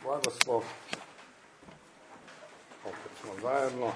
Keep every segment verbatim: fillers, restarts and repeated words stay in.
blagoslov. Opet smo zajedno.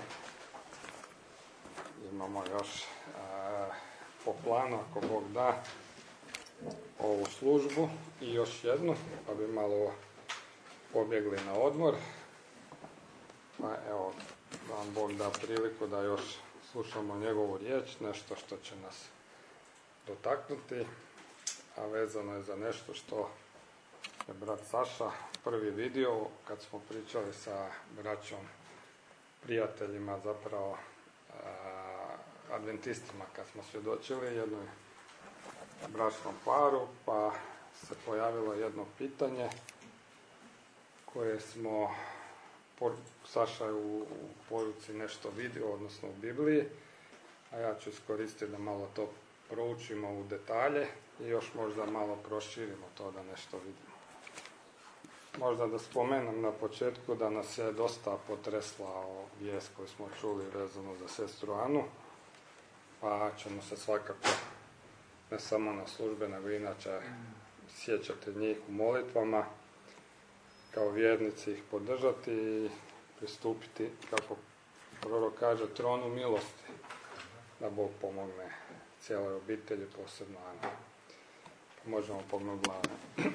Imamo još e, po planu, ako Bog da, ovu službu i još jednu, pa bi malo pobjegli na odmor. Pa evo, da vam Bog da priliku da još slušamo njegovu riječ, nešto što će nas dotaknuti, a vezano je za nešto što je brat Saša prvi vidio kad smo pričali sa braćom, prijateljima, zapravo a, adventistima, kad smo svjedočili jednoj bračnom paru, pa se pojavilo jedno pitanje koje smo, Saša je u, u poruci nešto vidio, odnosno u Bibliji, a ja ću iskoristiti da malo to proučimo u detalje i još možda malo proširimo to da nešto vidimo. Možda da spomenem na početku da nas je dosta potresla o vijest koju smo čuli vezano za sestru Anu, pa ćemo se svakako ne samo na službe, nego inače sjećati njih u molitvama, kao vjernici ih podržati i pristupiti, kako prorok kaže, tronu milosti, da Bog pomogne cijeloj obitelji, posebno Ana. Pa možemo pognuti glave.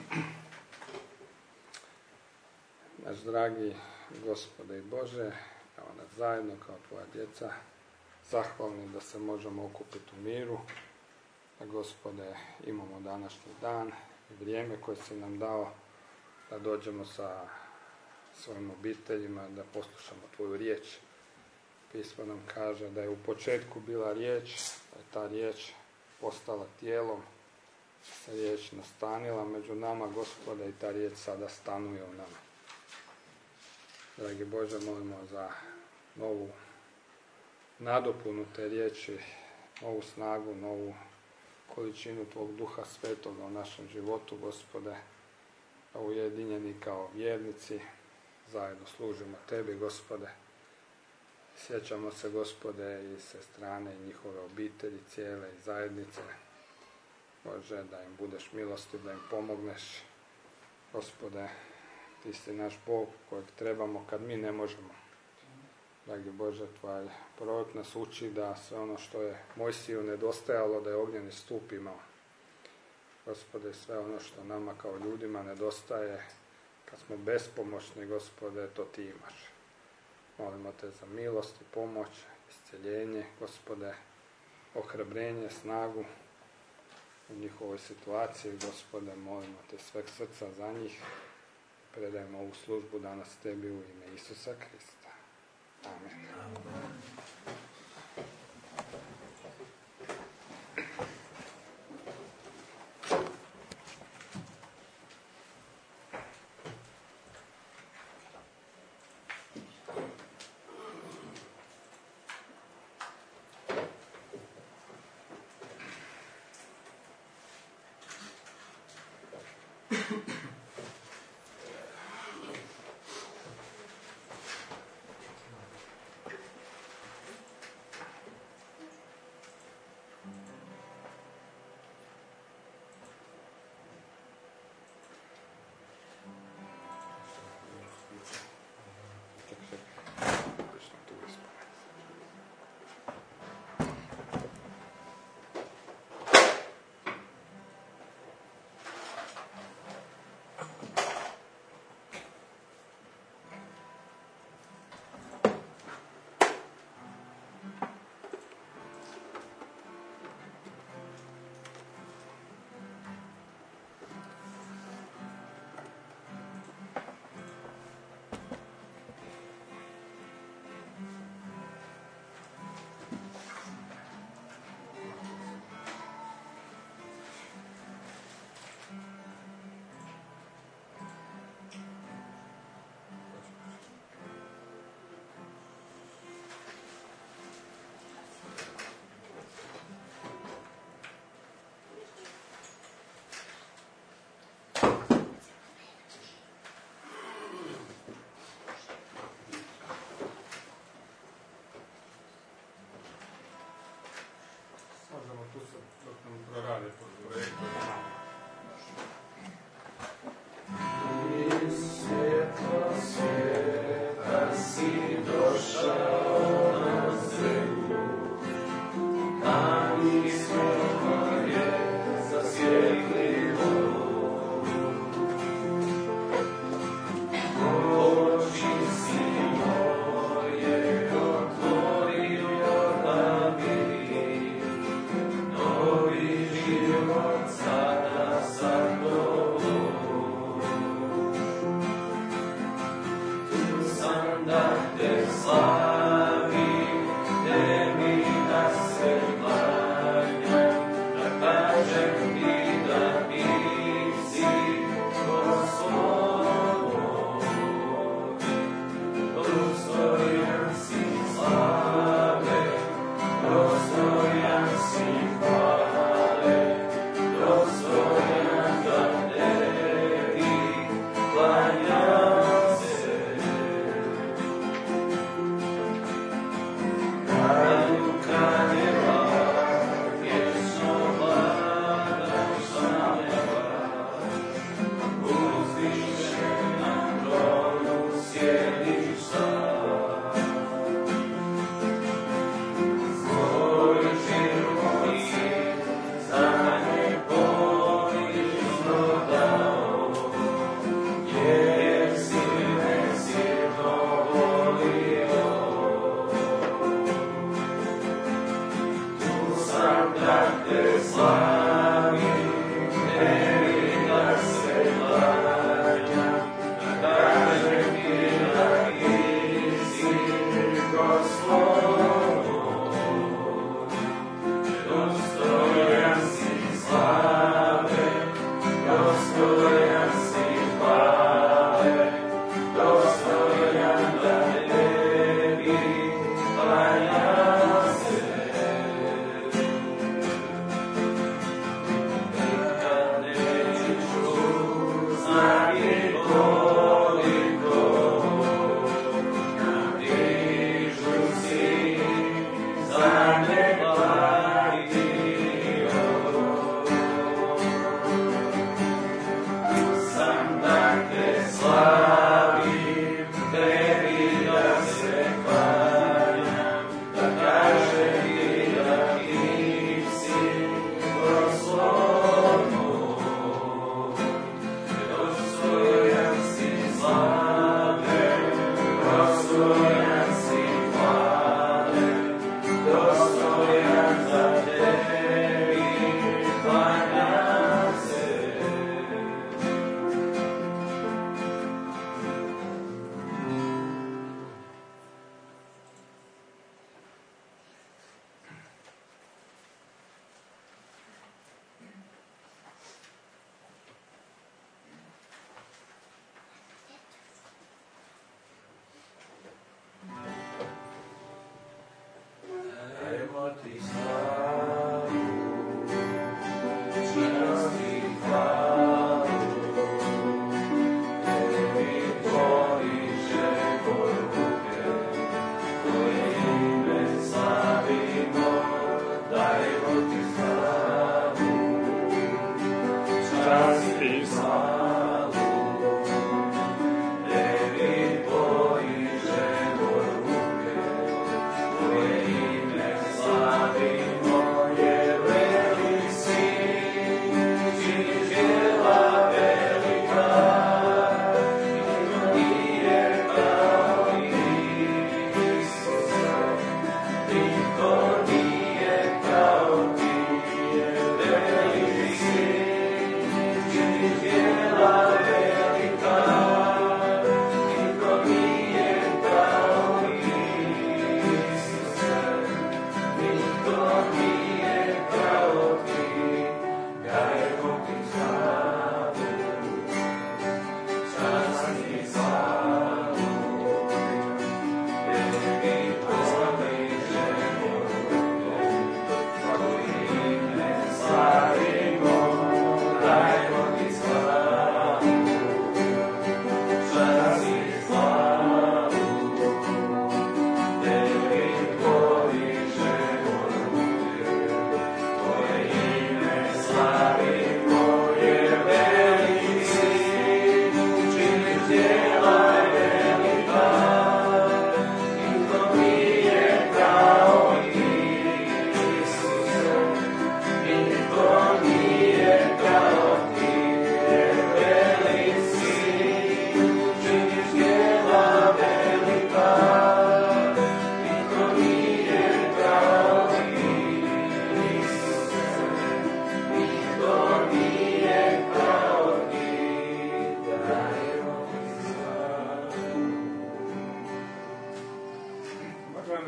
Naš dragi Gospode i Bože, evo nas zajedno kao tvoja djeca, zahvalni da se možemo okupiti u miru, da Gospode imamo današnji dan i vrijeme koje si nam dao, da dođemo sa svojim obiteljima, da poslušamo tvoju riječ. Pismo nam kaže da je u početku bila riječ, da je ta riječ postala tijelom, se riječ nastanila među nama, Gospode, i ta riječ sada stanuje u nama. Dragi Bože, molimo za novu nadopunu te riječi, novu snagu, novu količinu tvog Duha Svetoga u našem životu, Gospode, a ujedinjeni kao vjernici, zajedno služimo tebi, Gospode. Sjećamo se, Gospode, i sa strane njihove obitelji, cijele i zajednice. Bože, da im budeš milostiv, da im pomogneš. Gospode, ti si naš Bog kojeg trebamo kad mi ne možemo. Dragi Bože, tvoj prorok nas uči da sve ono što je Mojsiju nedostajalo, da je ognjeni stup imao. Gospode, sve ono što nama kao ljudima nedostaje, kad smo bespomoćni, Gospode, to ti imaš. Molimo te za milost i pomoć, isceljenje, Gospode, ohrabrenje, snagu u njihovoj situaciji, Gospode, molimo te sveg srca za njih. Predajemo ovu službu danas tebi u ime Isusa Krista. Amen. Amen. Tu se dok nam proradi pod projektom. I svjetlo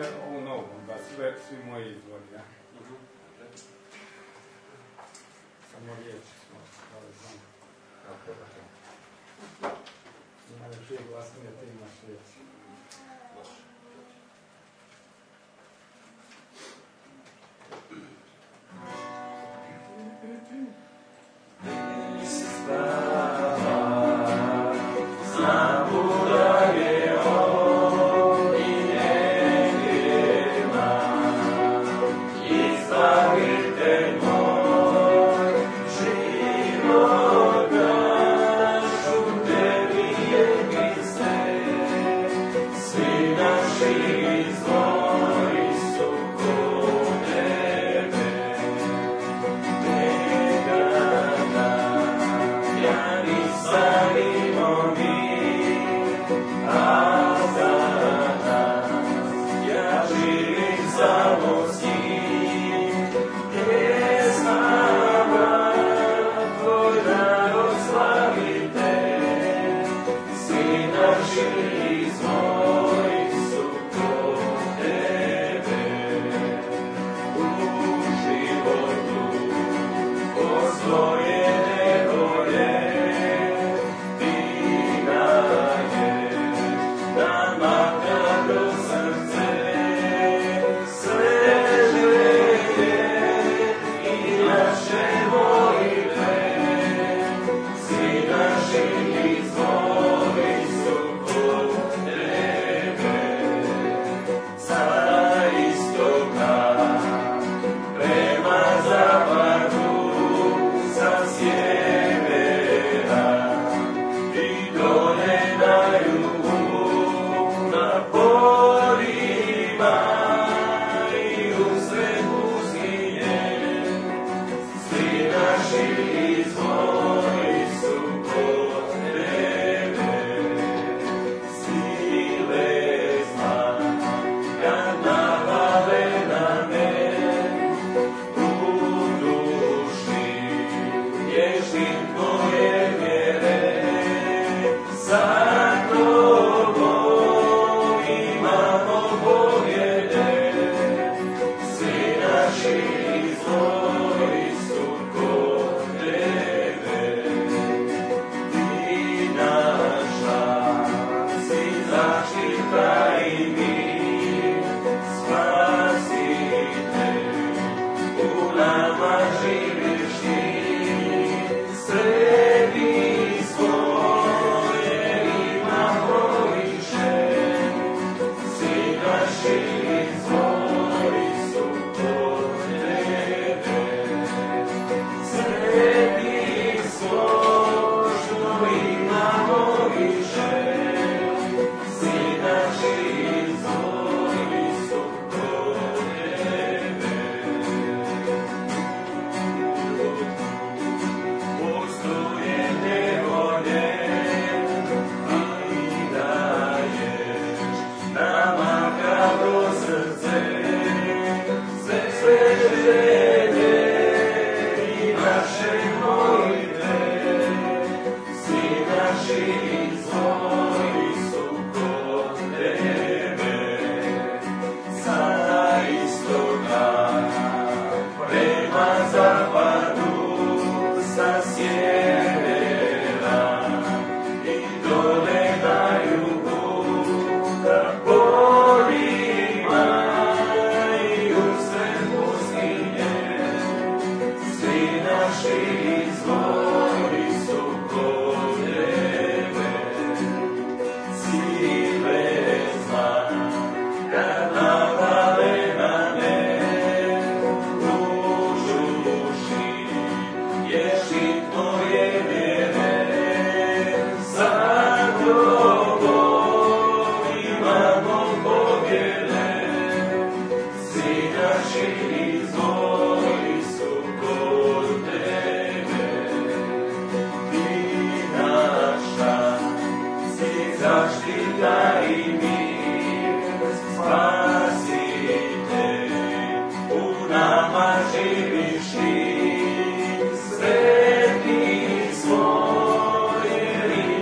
ne ovu novu, da sve, svi moji izvori, ja? Samo riječi smo, ali znam. Kako da to? Ima još je glasnije, ti imaš riječi.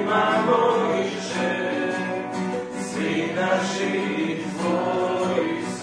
Naši tvoji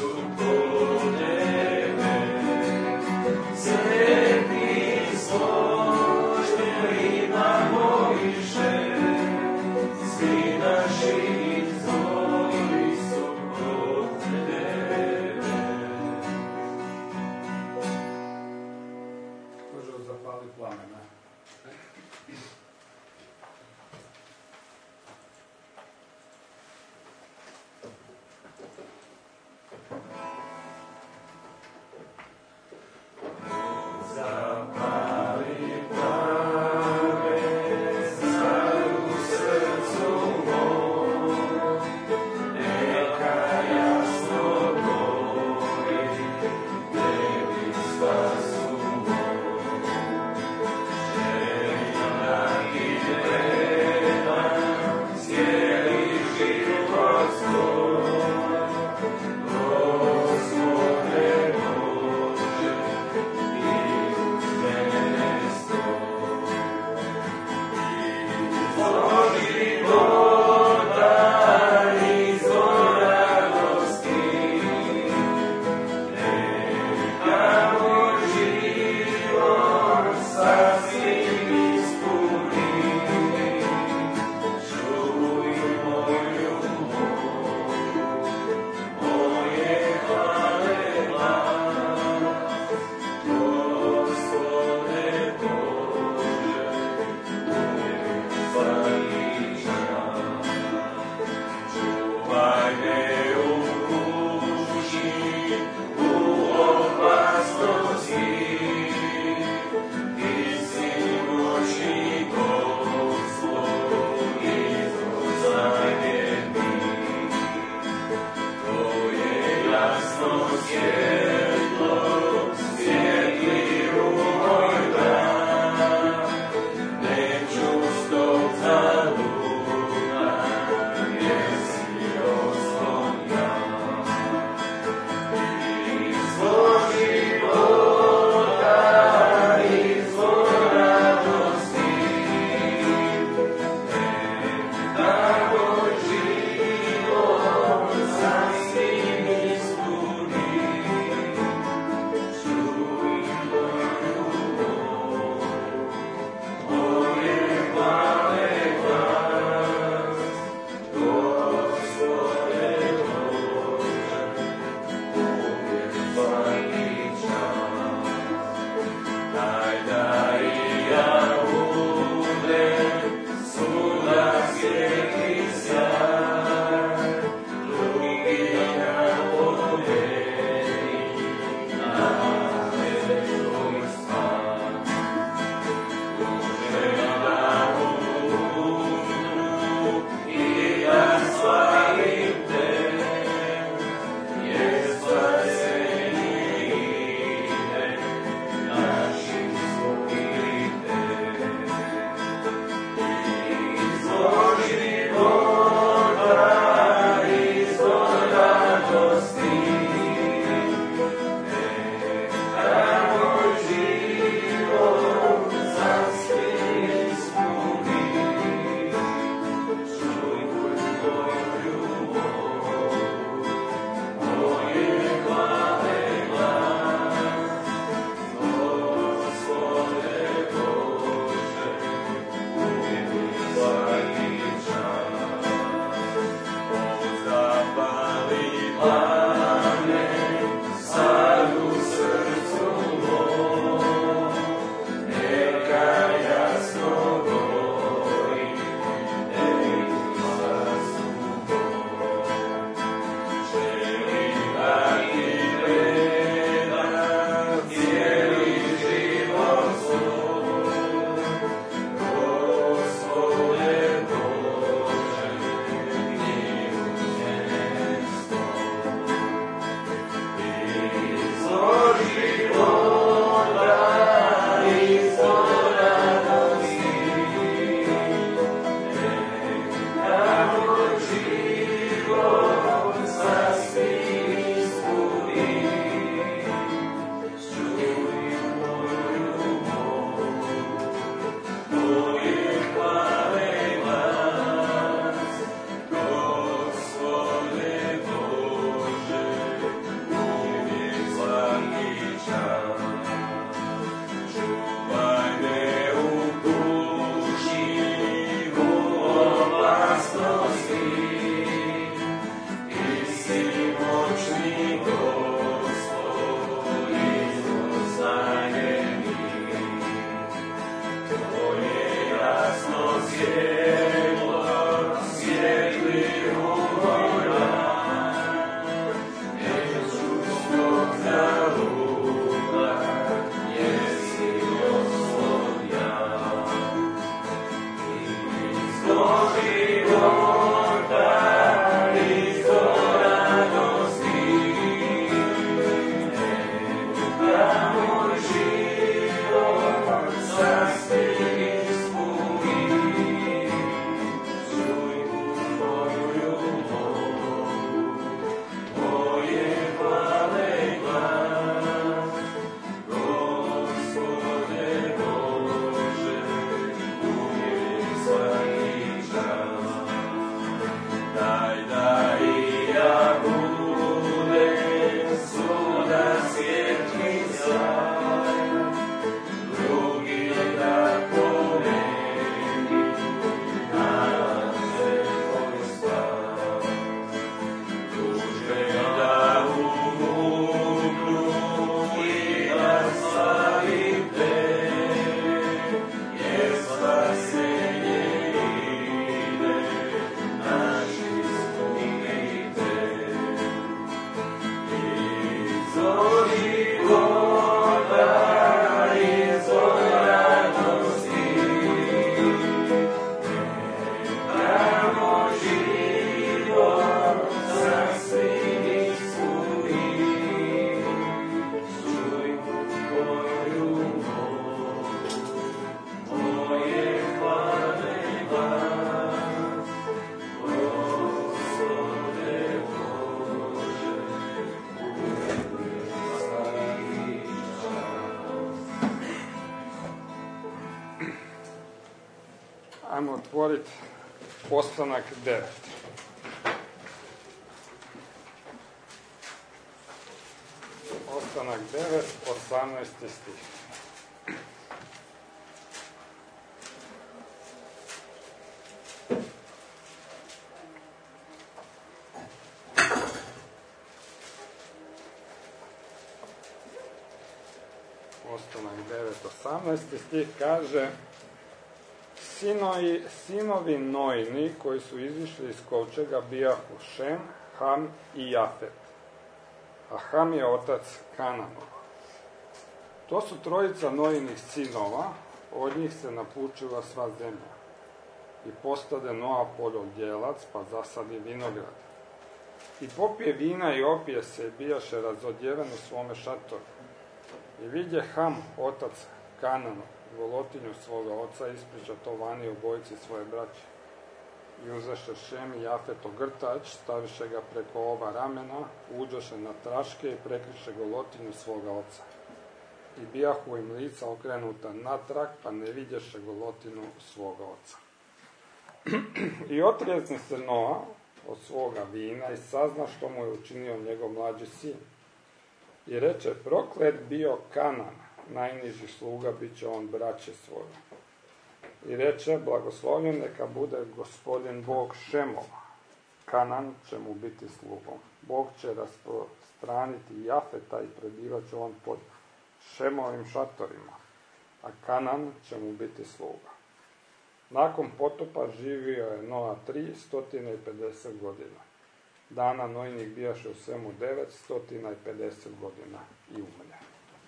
otvoriti Postanak devet. Postanak devet, osamnaesti stih. Postanak devet, osamnaesti stih kaže: Sinovi, sinovi Nojini koji su izišli iz kovčega bijahu Šem, Ham i Jafet. A Ham je otac Kananov. To su trojica Nojinih sinova, od njih se napučila sva zemlja. I postade Noa poljodjelac, pa zasadi vinograd. I popije vina i opije se, bijaše razodjeven u svome šatoru. I vidje Ham, otac Kananov, golotinju svoga oca, ispriča to vani obojici svoje braće. I uzeše Šem i Jafet ogrtač, staviše ga preko oba ramena, uđoše na traške i prekriše golotinju svoga oca. I bijahu im lica okrenuta natrag, pa ne vidješe golotinu svoga oca. I otrijezni se Noa od svoga vina i sazna što mu je učinio njegov mlađi sin. I reče: proklet bio Kanan, najniži sluga, bit će on braće svoje. I reče: blagoslovljen neka bude Gospodin Bog Šemova, Kanan će mu biti slugom. Bog će rasprostraniti Jafeta i prebivat će on pod Šemovim šatorima, a Kanan će mu biti sluga. Nakon potopa živio je Noa tri stotine i pedeset godina. Dana Nojinih bijaše u svemu devet stotina i pedeset godina i umrlja.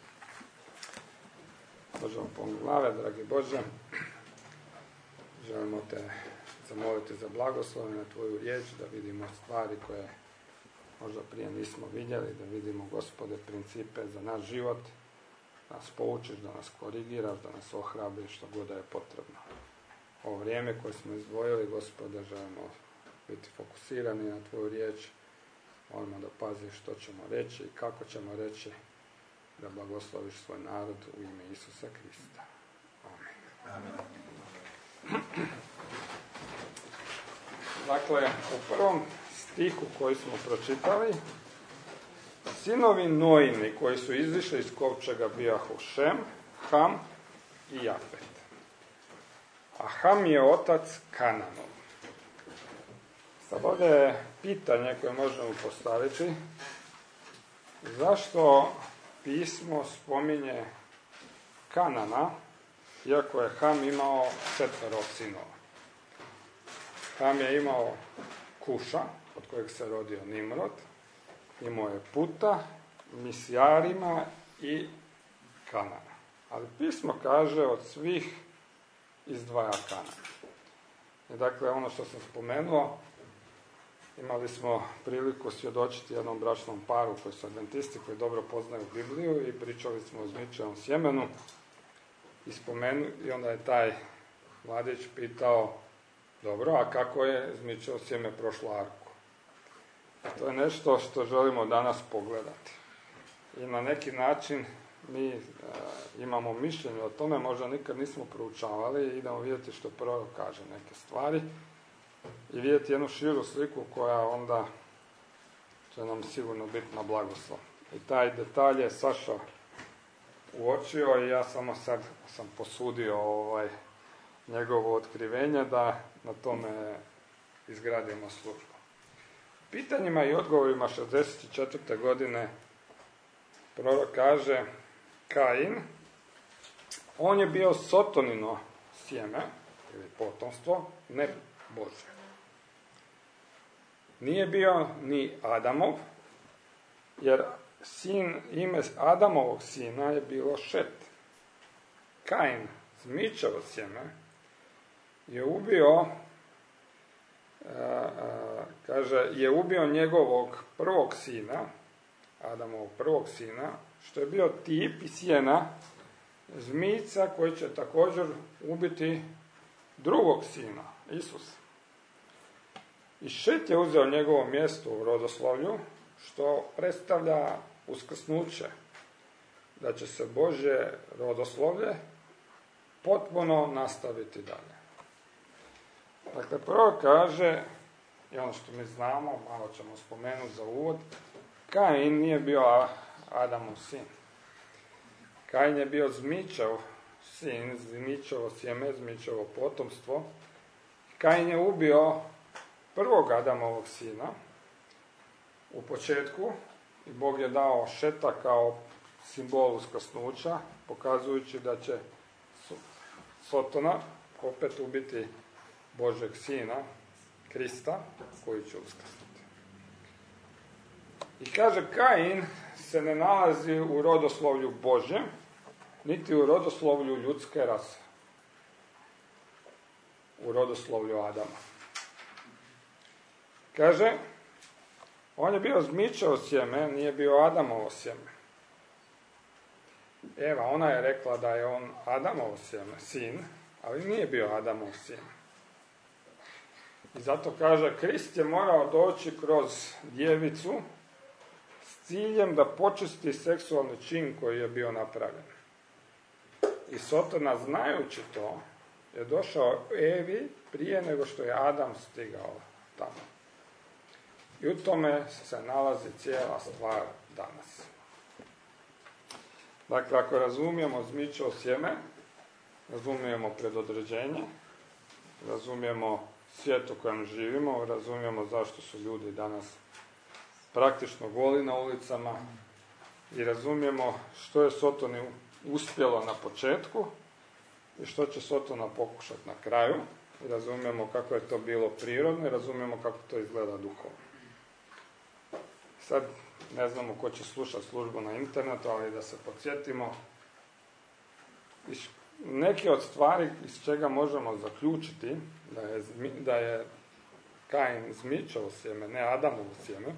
Možemo pomniti glave, dragi Bože. Želimo te zamoliti za blagoslov na tvoju riječ, da vidimo stvari koje možda prije nismo vidjeli, da vidimo, Gospode, principe za naš život, da nas poučiš, da nas korigiraš, da nas ohrabriš što god je potrebno. Ovo vrijeme koje smo izdvojili, Gospode, želimo biti fokusirani na tvoju riječ. Molimo da paziš što ćemo reći i kako ćemo reći, da blagosloviš svoj narod u ime Isusa Krista. Amen. Amen. Dakle, u prvom stihu koji smo pročitali, sinovi Nojini koji su izišli iz kovčega bijahu Šem, Ham i Jafet. A Ham je otac Kananov. Sad ovdje je pitanje koje možemo postaviti: zašto pismo spominje Kanana, iako je Ham imao četvero sinova? Ham je imao Kuša, od kojeg se rodio Nimrod, imao je Puta, Misjarima i Kanana. Ali pismo kaže od svih izdvaja Kanana. I dakle, ono što sam spomenuo, imali smo priliku svjedočiti jednom bračnom paru koji su adventisti, koji dobro poznaju Bibliju, i pričali smo o zmičevom sjemenu i spomenu, i onda je taj mladić pitao: dobro, a kako je zmičevo sjeme prošlo arku? To je nešto što želimo danas pogledati. I na neki način mi e, imamo mišljenje o tome, možda nikad nismo proučavali, i idemo vidjeti što prorok kaže neke stvari i vidjeti jednu širu sliku koja onda će nam sigurno biti na blagoslov. I taj detalj je Saša uočio i ja samo sad sam posudio ovaj, njegovo otkrivenje da na tome izgradimo službu. Pitanjima i odgovorima šezdeset četvrte godine prorok kaže: Kain, on je bio Sotonino sjeme ili potomstvo, ne Bože. Nije bio ni Adamov, jer sin, ime Adamovog sina je bilo Šet. Kain, zmičevo sjeme, je ubio, a, a, kaže, je ubio njegovog prvog sina, Adamovog prvog sina, što je bio tip i sjena zmica koji će također ubiti drugog sina, Isusa. I Šet je uzeo njegovo mjesto u rodoslovlju, što predstavlja uskrsnuće, da će se Božje rodoslovlje potpuno nastaviti dalje. Dakle, prvo kaže, i ono što mi znamo, malo ćemo spomenuti za uvod, Kain nije bio Adamov sin. Kain je bio Zmičev sin, Zmičevo sjeme, Zmičevo potomstvo. Kain je ubio prvog Adamovog sina u početku i Bog je dao Šeta kao simbol uskrsnuća, pokazujući da će Sotona opet ubiti Božeg sina, Krista, koji će uskrsnuti. I kaže, Kain se ne nalazi u rodoslovlju Božjem, niti u rodoslovlju ljudske rase. U rodoslovlju Adama. Kaže, on je bio Zmičevo sjeme, nije bio Adamovo sjeme. Eva, ona je rekla da je on Adamovo sjeme, sin, ali nije bio Adamov sin. I zato kaže, Krist je morao doći kroz djevicu s ciljem da počisti seksualni čin koji je bio napravljen. I Sotona, znajući to, je došao Evi prije nego što je Adam stigao tamo. I u tome se nalazi cijela stvar danas. Dakle, ako razumijemo Zmičevo sjeme, razumijemo predodređenje, razumijemo svijet u kojem živimo, razumijemo zašto su ljudi danas praktično goli na ulicama i razumijemo što je Sotoni uspjelo na početku i što će Sotona pokušati na kraju. I razumijemo kako je to bilo prirodno i razumijemo kako to izgleda duhovno. Sad ne znamo ko će slušati službu na internetu, ali da se podsjetimo. Neke od stvari iz čega možemo zaključiti da je, da je Kain Zmičevo sjeme, ne Adamovo sjeme.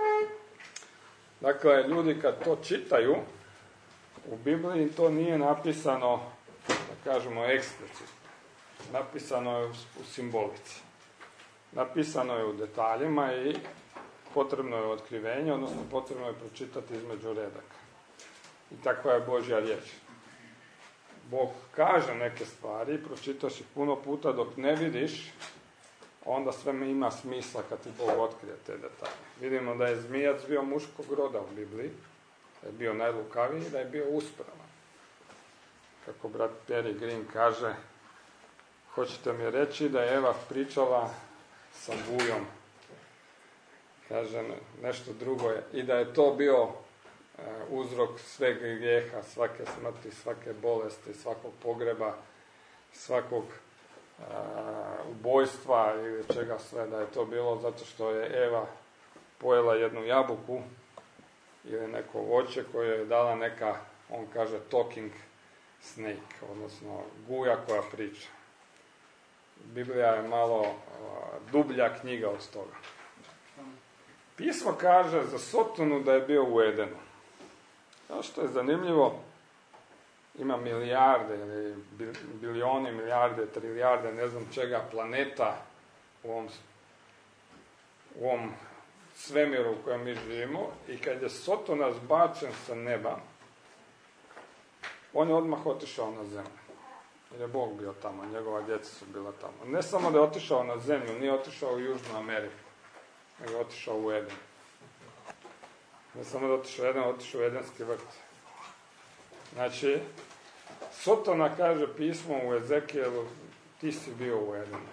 Dakle, ljudi kad to čitaju u Bibliji, to nije napisano, da kažemo, eksplicitno. Napisano je u simbolici. Napisano je u detaljima i potrebno je otkrivenje, odnosno potrebno je pročitati između redaka. I takva je Božja riječ. Bog kaže neke stvari, pročitaš ih puno puta, dok ne vidiš, onda sve ima smisla kad ti Bog otkrije te detalje. Vidimo da je zmijac bio muškog roda u Bibliji, da je bio najlukaviji i da je bio uspravan. Kako brat Perry Green kaže, hoćete mi reći da je Eva pričala sa bujom. Kaže nešto drugo je. I da je to bio uh, uzrok sveg grijeha, svake smrti, svake bolesti, svakog pogreba, svakog uh, ubojstva ili čega sve, da je to bilo zato što je Eva pojela jednu jabuku ili neko voće koje je dala neka, on kaže, talking snake, odnosno guja koja priča. Biblija je malo uh, dublja knjiga od toga. Pismo kaže za Sotonu da je bio u Edenu. Ono što je zanimljivo, ima milijarde, ili bilioni, milijarde, trilijarde, ne znam čega, planeta u ovom, u ovom svemiru u kojem mi živimo, i kad je Sotona zbačen sa neba, on je odmah otišao na zemlju. Jer je Bog bio tamo, njegova djeca su bila tamo. Ne samo da je otišao na zemlju, nije otišao u Južnu Ameriku, nego je otišao u Eden. Ne samo da je otišao u Eden, otišao u Edenski vrt. Znači, Sotona, kaže pismo u Ezekijelu, ti si bio u Edenu.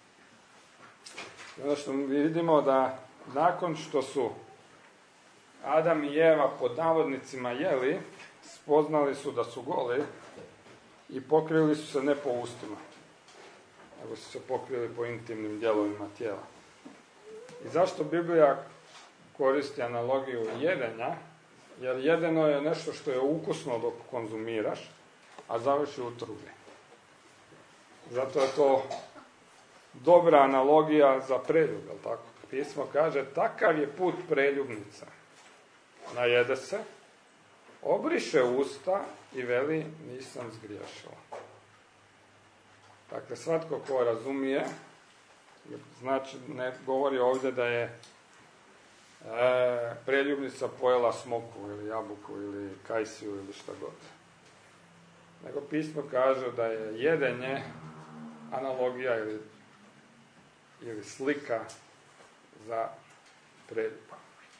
I onda što vidimo da nakon što su Adam i Eva pod navodnicima jeli, spoznali su da su goli i pokrili su se ne po ustima, nego su se pokrili po intimnim dijelovima tijela. I zašto Biblija koristi analogiju jedenja? Jer jedeno je nešto što je ukusno dok konzumiraš, a završi u trubi. Zato je to dobra analogija za preljub, jel tako? Pismo kaže, takav je put preljubnica. Najede se, obriše usta i veli, nisam zgriješila. Dakle, svatko ko razumije, znači ne govori ovdje da je e, preljubnica pojela smoku ili jabuku ili kajsiju ili šta god. Nego pismo kaže da je jedenje analogija ili ili slika za preljubu.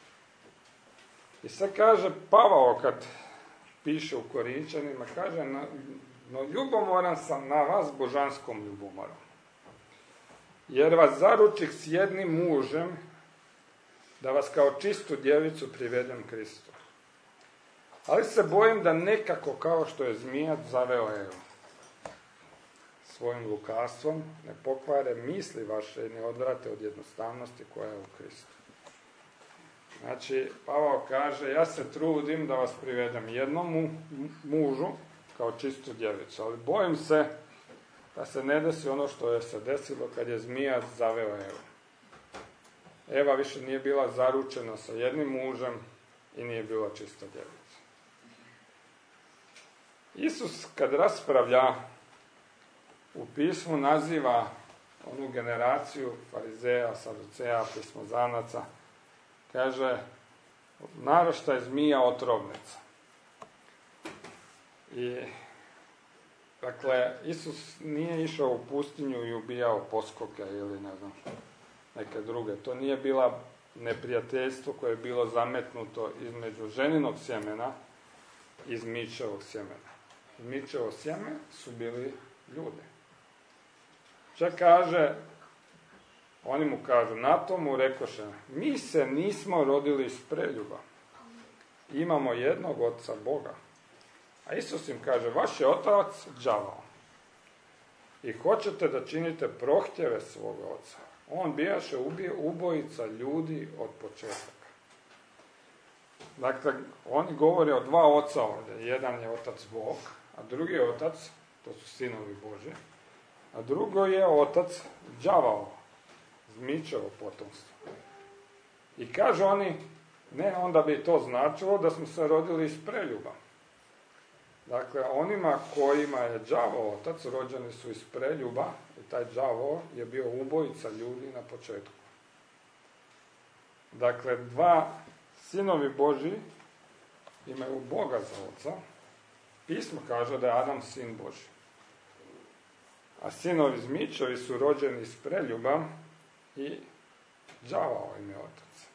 I sad kaže Pavao kad piše u Korinčanima, kaže, no ljubomoran sam na vas božanskom ljubomorom. Jer vas zaručih s jednim mužem, da vas kao čistu djevicu privedem Kristu. Ali se bojim da nekako kao što je zmijac zaveo Evu, svojim lukavstvom ne pokvare misli vaše i ne odvrate od jednostavnosti koja je u Kristu. Znači, Pavao kaže, ja se trudim da vas privedem jednom mužu kao čistu djevicu, ali bojim se da se ne desi ono što je se desilo kad je zmijac zaveo Evu. Eva više nije bila zaručena sa jednim mužem i nije bila čista djevica. Isus kad raspravlja u pismu naziva onu generaciju farizeja, saduceja, pismozanaca, kaže, naraštaj zmija otrovnica. I, dakle, Isus nije išao u pustinju i ubijao poskoke ili ne znam, neke druge. To nije bila neprijateljstvo koje je bilo zametnuto između ženinog sjemena i zmičevog sjemena. Zmičevo sjeme su bili ljudi. Čak kaže, oni mu kažu, na to mu rekoše, mi se nismo rodili iz preljuba. Imamo jednog oca Boga. A Isus im kaže, vaš je otac đavao. I hoćete da činite prohtjeve svoga oca. On bijaše ubojica ljudi od početaka. Dakle, oni govore o dva oca ovdje. Jedan je otac Bog, a drugi je otac, to su sinovi Božji, a drugo je otac đavao, zmičevo potomstvo. I kaže oni, ne, onda bi to značilo da smo se rodili iz preljuba. Dakle, onima kojima je đavao otac, rođeni su iz preljuba, i taj đavao je bio ubojica ljudi na početku. Dakle, dva sinovi Božji imaju Boga za oca. Pismo kaže da je Adam sin Božji. A sinovi zmičevi su rođeni iz preljuba i đavao im je otac.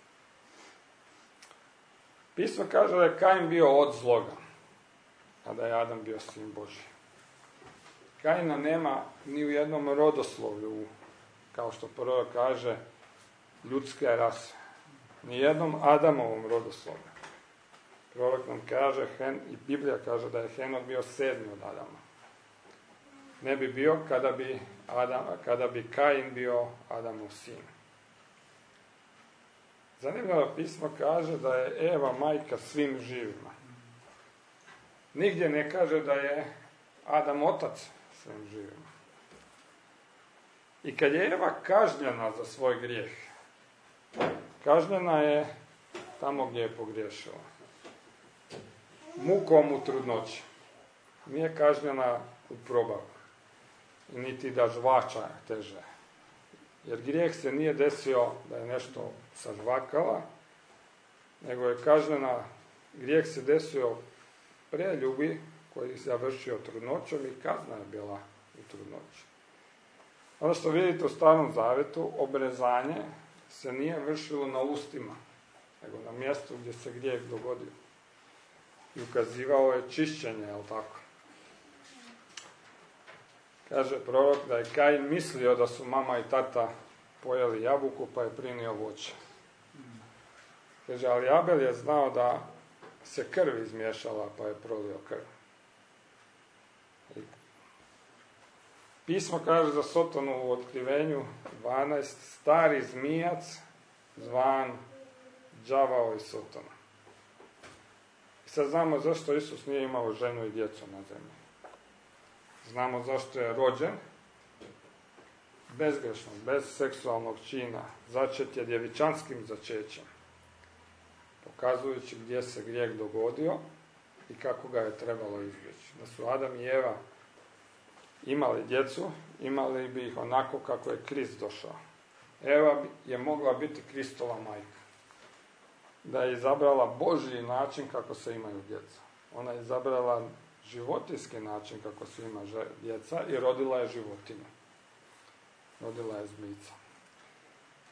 Pismo kaže da je Kain bio od zloga, a da je Adam bio sin Božji. Kaina nema ni u jednom rodoslovlju, kao što prvo kaže, ljudske rase. Ni jednom Adamovom rodoslovlju. Prorok nam kaže, i Biblija kaže da je Henok bio sedmi od Adama. Ne bi bio kada bi, Adam, kada bi Kain bio Adamov sin. Zanimljivo pismo kaže da je Eva majka svim živima. Nigdje ne kaže da je Adam otac svim živima. I kad je Eva kažnjena za svoj grijeh, kažnjena je tamo gdje je pogriješila. Mukom u trudnoći. Nije kažnjena u probavu. Niti da žvača teže. Jer grijeh se nije desio da je nešto sažvakala, nego je kažnjena, grijeh se desio preljubi koji se završio trudnoćom i kazna je bila u trudnoći. Ono što vidite u Starom Zavetu, obrezanje se nije vršilo na ustima, nego na mjestu gdje se grijeh dogodio. I ukazivao je čišćenje, jel tako? Kaže prorok da je Kain mislio da su mama i tata pojeli jabuku, pa je prinio voće. Kaže, ali Abel je znao da se krv izmiješala, pa je prolio krv. I pismo kaže za Sotonu u Otkrivenju dvanaest, stari zmijac zvan đavao i Sotona. I sad znamo zašto Isus nije imao ženu i djecu na zemlji. Znamo zašto je rođen, bezgrešno, bez seksualnog čina, začet je djevičanskim začećem, pokazujući gdje se grijeh dogodio i kako ga je trebalo izbjeći. Da su Adam i Eva imali djecu, imali bi ih onako kako je Krist došao. Eva je mogla biti Kristova majka. Da je izabrala Božji način kako se imaju djeca. Ona je izabrala životinjski način kako se ima djeca i rodila je životinju. Rodila je zmica.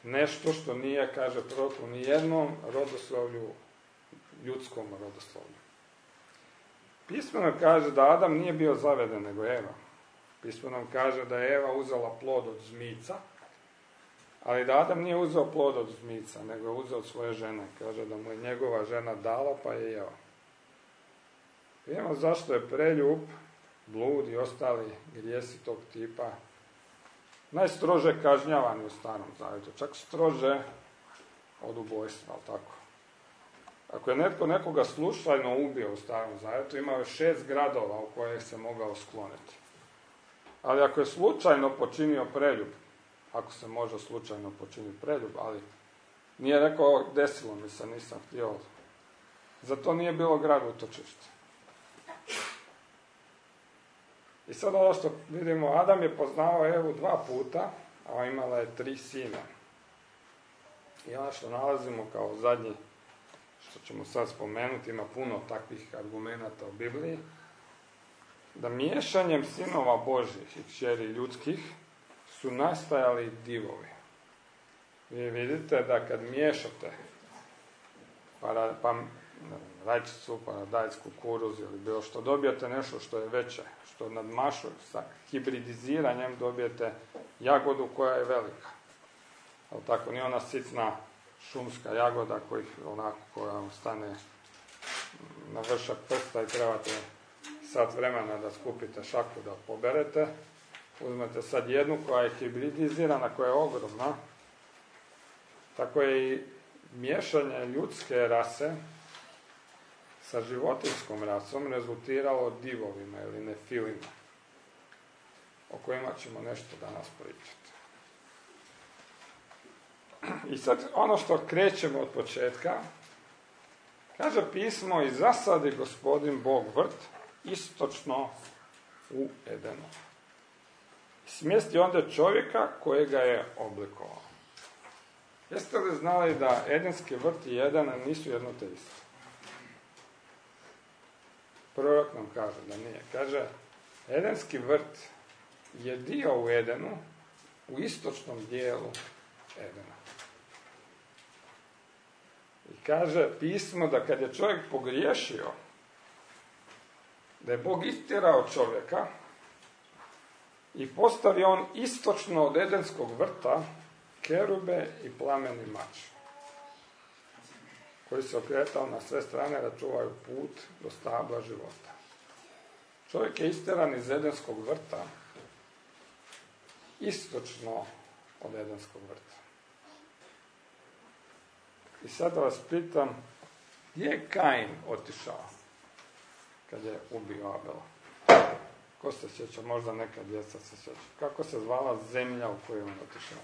nešto što nije, kaže prorok, u nijednom rodoslovlju, ljudskom rodoslovlju. Pismo nam kaže da Adam nije bio zaveden, nego Eva. Pismo nam kaže da je Eva uzela plod od zmica, ali da Adam nije uzeo plod od zmica, nego je uzeo od svoje žene. Kaže da mu je njegova žena dala, pa je jeo. Vidimo zašto je preljub, blud i ostali grijesi tog tipa najstrože kažnjavani u Starom Zavjetu. Čak strože od ubojstva, ali tako. Ako je netko nekoga slučajno ubio u Starom Zavjetu, imao je šest gradova u koje se mogao skloniti. Ali ako je slučajno počinio preljub, ako se može slučajno počiniti preljub, ali nije rekao, desilo mi se, nisam htio. Zato nije bilo grad utočište. I sad ovo što vidimo, Adam je poznao Evu dva puta, a imala je tri sina. I ono što nalazimo kao zadnji, što ćemo sad spomenuti, ima puno takvih argumenata u Bibliji, da miješanjem sinova Božjih i kćeri ljudskih su nastajali divovi. Vi vidite da kad miješate para, pa, rajčicu, paradajz, kukuruz ili bilo što, dobijete nešto što je veće, što nadmašuje. Sa hibridiziranjem dobijete jagodu koja je velika. Ali tako, nije ona sitna šumska jagoda kojih, onako, koja vam stane na vršak prsta i trebate sat vremena da skupite šaku da poberete. Uzmete sad jednu koja je hibridizirana, koja je ogromna. Tako je i miješanje ljudske rase sa životinjskom rasom rezultiralo divovima ili nefilima, o kojima ćemo nešto danas pričati. I sad ono što krećemo od početka, kaže pismo, i zasadi Gospodin Bog vrt istočno u Edenu. Smjesti onda čovjeka kojega je oblikovao. Jeste li znali da Edenski vrt i Eden nisu jedno te isto? Prorok nam kaže da nije. Kaže, Edenski vrt je dio u Edenu, u istočnom dijelu Edena. I kaže pismo da kad je čovjek pogriješio, da je Bog istjerao čovjeka i postavio on istočno od Edenskog vrta kerube i plameni mač, koji se okretao na sve strane da čuvaju put do stabla života. Čovjek je istjeran iz Edenskog vrta istočno od Edenskog vrta. I sad vas pitam, gdje je Kain otišao kad je ubio Abela? Ko se sjeća? Možda neka djeca se sjeća. Kako se zvala zemlja u koju on otišao?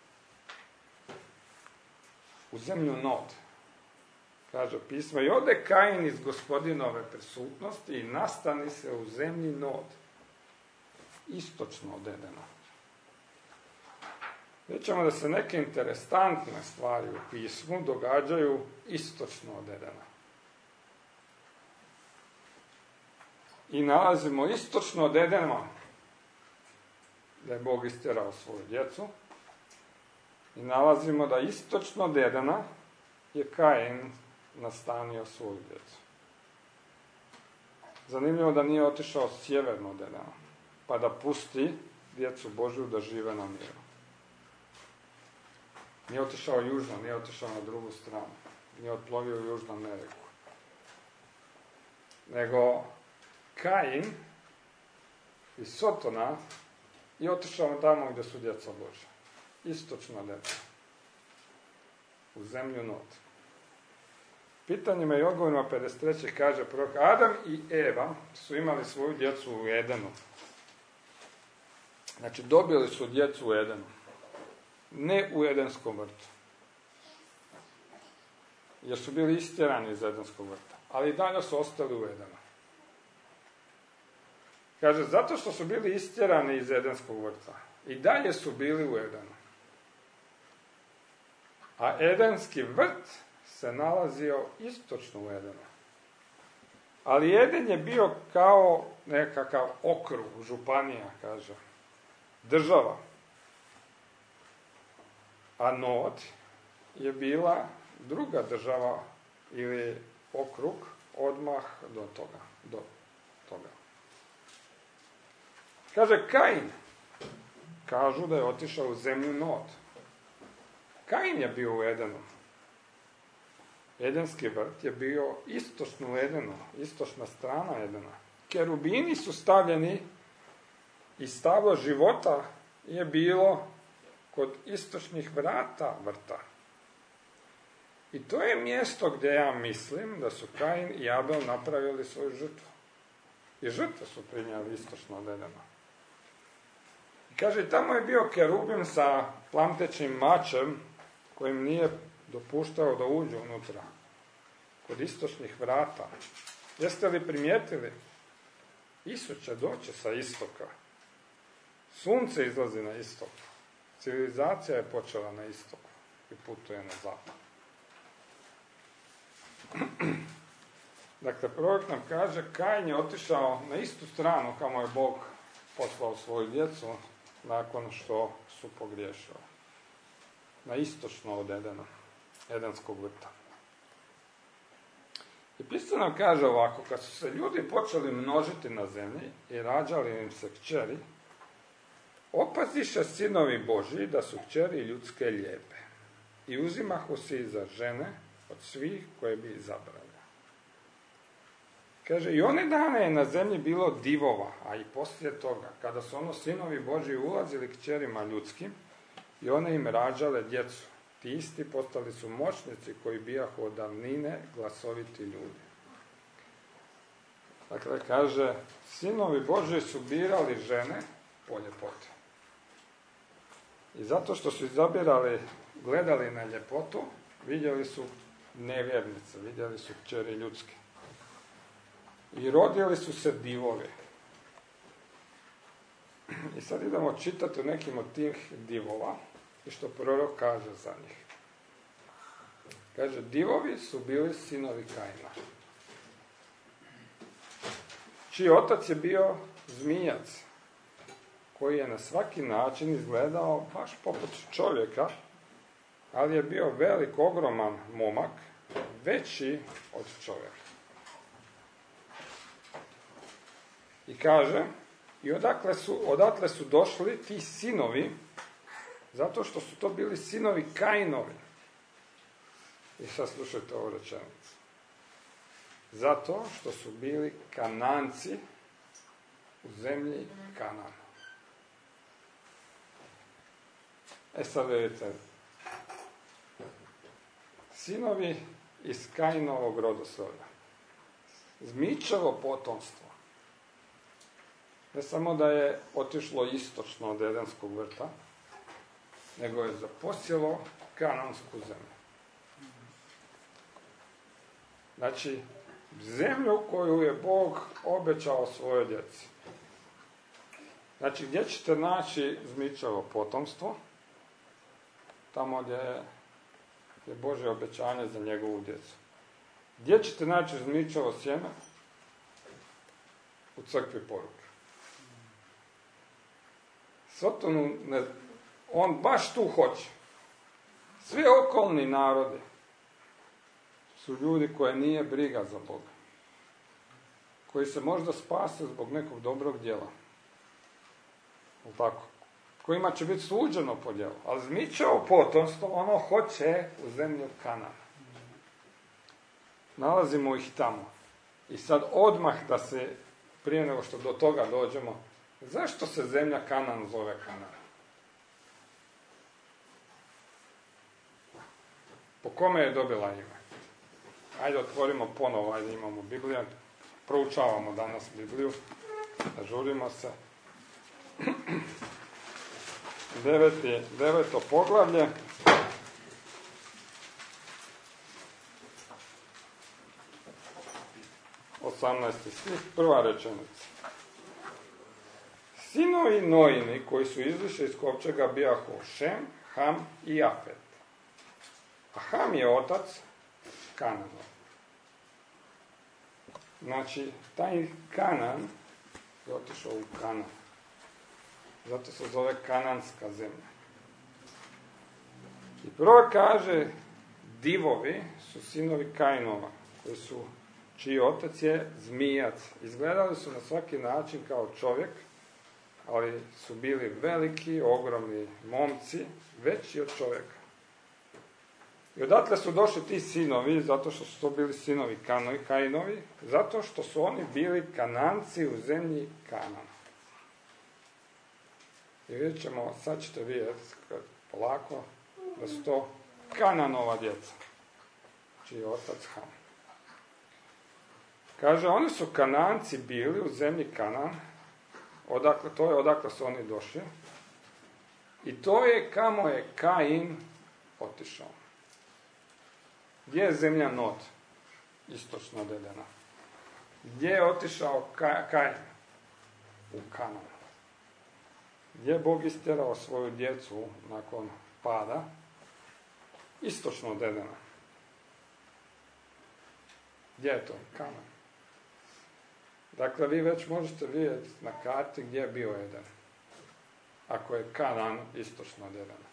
U zemlju Nod. Kaže pismo, i ode Kain iz Gospodinove prisutnosti i nastani se u zemlji Nod, istočno od Edena. Vidjet ćemo da se neke interesantne stvari u pismu događaju istočno od Edena. I nalazimo istočno od Edena da je Bog istjerao svoju djecu. I nalazimo da istočno od Edena je Kain nastanio svoju djecu. Zanimljivo da nije otišao sjeverno od Edena, pa da pusti djecu Božju da žive na miru. Nije otišao južno, nije otišao na drugu stranu, nije otplovio u Južnu Ameriku. Nego Kain iz Sotona je otišao tamo gdje su djeca Božja. Istočno od Edena. U zemlju Nod. Pitanjima i odgovorima pedeset treće kaže prorok, Adam i Eva su imali svoju djecu u Edenu. Znači, dobili su djecu u Edenu. Ne u Edenskom vrtu. Jer su bili istjerani iz Edenskog vrta. Ali i dalje su ostali u Edenu. Kaže, zato što su bili istjerani iz Edenskog vrta. I dalje su bili u Edenu. A Edenski vrt se nalazio istočno u Edenu. Ali Eden je bio kao nekakav okrug, županija, kaže. Država. A Nod je bila druga država ili okrug odmah do toga. Do toga. Kaže Kain. Kažu da je otišao u zemlju Nod. Kain je bio u Edenu. Edenski vrt je bio istočno Edenu, istočna strana Edena. Kerubini su stavljeni i stablo života je bilo kod istočnih vrata vrta. I to je mjesto gdje ja mislim da su Kain i Abel napravili svoju žrtvu. I žrtve su prinijeli istočno od Edena. I kaže, tamo je bio kerubim sa plamtećim mačem kojim nije dopuštao da uđe unutra, kod istočnih vrata. Jeste li primijetili? Isus će doći sa istoka. Sunce izlazi na istok. Civilizacija je počela na istoku i putuje na zapad. Dakle, prorok nam kaže, Kain je otišao na istu stranu kamo je Bog poslao svoju djecu nakon što su pogriješili. Na istočno od Edena, Edenskog vrta. I pismo nam kaže ovako, kad su se ljudi počeli množiti na zemlji i rađali im se kćeri, opaziše sinovi Božji da su kćeri ljudske lijepe i uzimahu si za žene od svih koje bi izabrali. Kaže, i one dane je na zemlji bilo divova, a i poslije toga, kada su ono sinovi Božji ulazili kćerima ljudskim i one im rađale djecu. Ti isti postali su moćnici koji bijahu od davnine glasoviti ljudi. Dakle, kaže, sinovi Božji su birali žene po ljepoti. I zato što su izabirali, gledali na ljepotu, vidjeli su nevjernice, vidjeli su kćeri ljudske. I rodili su se divovi. I sad idemo čitati o nekim od tih divova i što prorok kaže za njih. Kaže, divovi su bili sinovi Kaina, čiji otac je bio zmijac, koji je na svaki način izgledao baš poput čovjeka, ali je bio velik, ogroman momak, veći od čovjeka. I kaže, i odakle su, odatle su došli ti sinovi, zato što su to bili sinovi Kainovi. I sad slušajte ovu rečenicu. Zato što su bili Kananci u zemlji Kanan. E sad vidite, sinovi iz Kainovog rodoslovlja. Zmičevo potomstvo. Ne samo da je otišlo istočno od Edenskog vrta, nego je zaposjelo Kanansku zemlju. Znači, zemlju koju je Bog obećao svojoj djeci. Znači, gdje ćete naći zmičevo potomstvo? Tamo gdje je Božje obećanje za njegovu djecu. Gdje ćete naći zmičevo sjeme? U crkvi poruke. Sotonu, ne, on baš tu hoće. Svi okolni narodi su ljudi koje nije briga za Boga. Koji se možda spase zbog nekog dobrog djela. Tako. Kojima će biti suđeno po djelu. Ali zmičevo potomstvo, ono hoće u zemlju Kanana. Nalazimo ih tamo. I sad odmah da se, prije nego što do toga dođemo, zašto se zemlja Kanan zove Kanan? Po kome je dobila ime? Ajde, otvorimo ponovo, ajde, imamo Bibliju. Proučavamo danas Bibliju. Žurimo se. Deveti, deveto poglavlje. osamnaesti stih, prva rečenica. Sinovi Noini koji su izišli iz kovčega bijahu Šem, Ham i Jafet. A Ham je otac Kanana. Znači, taj Kanan je otišao u Kanan. Zato se zove Kananska zemlja. I prvo kaže, divovi su sinovi Kainova, koji su, čiji otac je zmijac. Izgledali su na svaki način kao čovjek, ali su bili veliki, ogromni momci, veći od čovjeka. I odatle su došli ti sinovi, zato što su to bili sinovi Kainovi, zato što su oni bili Kananci u zemlji Kanan. I vidjet ćemo, sad ćete vidjeti polako, da su to Kananova djeca, čiji je otac Ham. Kaže, oni su Kananci bili u zemlji Kanan, odakle, to je odakle su oni došli, i to je kamo je Kain otišao. Gdje je zemlja Nod? Istočno od Edena. Gdje je otišao Ka- Kain? U Kanan. Gdje je Bog istjerao svoju djecu nakon pada? Istočno od Edena. Gdje je to? Kanan. Dakle, vi već možete vidjeti na karti gdje je bio Eden. Ako je Kanan istočno od Edena.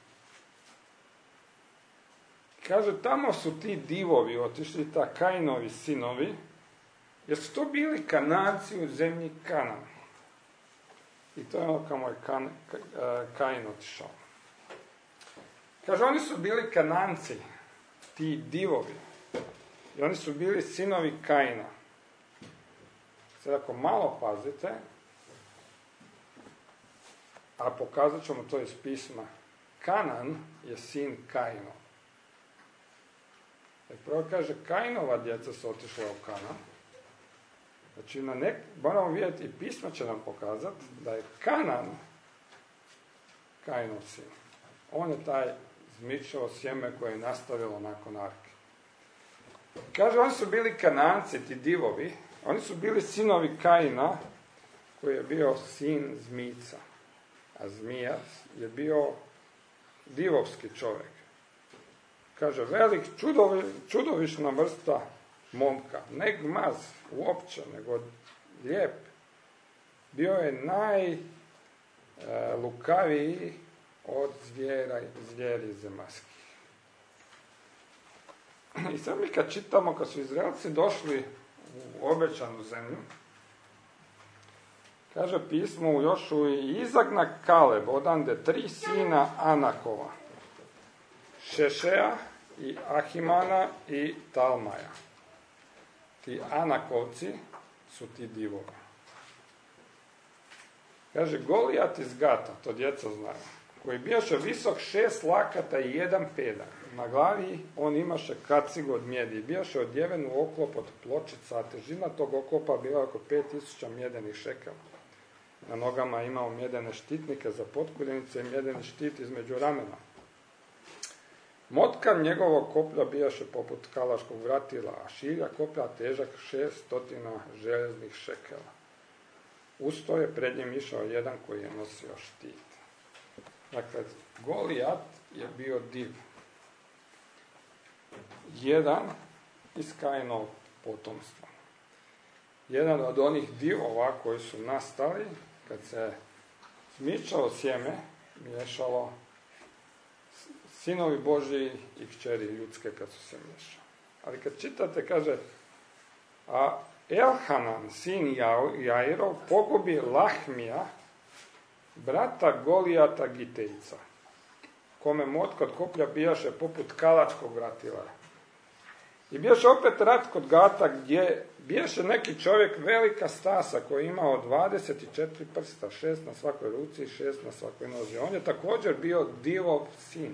Kaže, tamo su ti divovi otišli, ta Kainovi sinovi, jer su to bili Kananci u zemlji Kanan. I to je ono kamo je kan, ka, Kain otišao. Kaže, oni su bili Kananci, ti divovi. I oni su bili sinovi Kaina. Sad ako malo pazite, a pokazat ćemo to iz pisma, Kanan je sin Kainov. Jer prvo kaže, Kainova djeca su otišla u Kanan. Znači, na nek, moramo vidjeti, i pisma će nam pokazati da je Kanan Kainov sin. On je taj zmičao sjeme koje je nastavilo nakon Arke. Kaže, oni su bili Kananci, ti divovi, oni su bili sinovi Kaina, koji je bio sin zmijca. A zmijac je bio divovski čovjek. Kaže, velik, čudovi, čudovišna vrsta momka. Ne gmaz uopće, nego lijep. Bio je najlukaviji od zvijera, zvijeri zemaljskih. I sad mi kad čitamo, kad su Izraelci došli u obećanu zemlju, kaže pismo u Jošu, i izagna Kaleb odande tri sina Anakova, Šešeja i Ahimana i Talmaja. Ti Anakovci su ti divovi. Kaže, Golijat iz Gata, to djeca znaju, koji bijaše visok šest lakata i jedan pedak. Na glavi on imaše kacigu od mjedi i bijaše odjeven u oklop od pločica, a težina tog oklopa bila oko pet tisuća mjedenih šekela. Na nogama imao mjedene štitnike za potkoljenice i mjedeni štit između ramena. Motkar njegovog koplja bijaše poput kalaškog vratila, a šilja koplja težak šest stotina željeznih šekela. Usto je pred njim išao jedan koji je nosio štit. Dakle, Golijat je bio div. Jedan iz Kainovog potomstva. Jedan od onih divova koji su nastali kad se smičalo sjeme, miješalo sinovi Božji i kćeri ljudske kad su se miješali. Ali kad čitate, kaže, a Elhanan, sin Jairov, pogubi Lahmija, brata Golijata Gitejca, kome motka od koplja bijaše poput kalačkog vratila. I bijaše opet rat kod Gata, gdje bijaše neki čovjek velika stasa koji je imao dvadeset četiri prsta, šest na svakoj ruci i šest na svakoj nozi. On je također bio divov sin.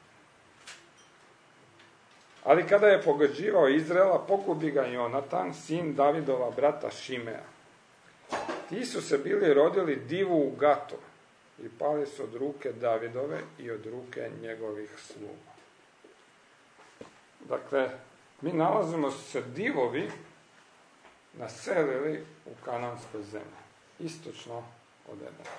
Ali kada je pogađivao Izraela, pogubi ga Jonatan, sin Davidova brata Šimea. Ti su se bili rodili divu u Gatu i pali su od ruke Davidove i od ruke njegovih sluga. Dakle, mi nalazimo se divovi naselili u kananskoj zemlji, istočno od Edena.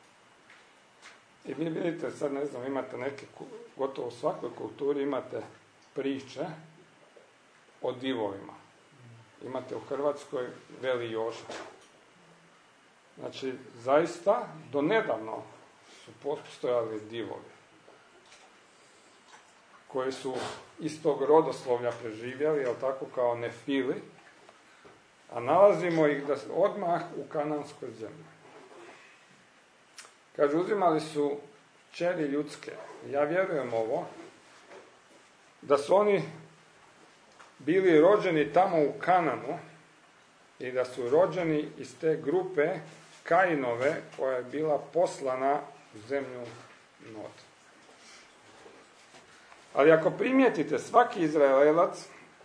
I vi vidite, sad ne znam, imate neke, gotovo u svakoj kulturi imate priče o divovima. Imate u Hrvatskoj Veli Joža. Znači, zaista, do nedavno su postojali divovi. koji su iz tog rodoslovlja preživjeli, jel tako, kao Nefili, a nalazimo ih da odmah u kananskoj zemlji. Kaže, uzimali su kćeri ljudske. Ja vjerujem ovo, da su oni bili rođeni tamo u Kananu i da su rođeni iz te grupe Kainove koja je bila poslana u zemlju Nod. Ali ako primijetite, svaki Izraelac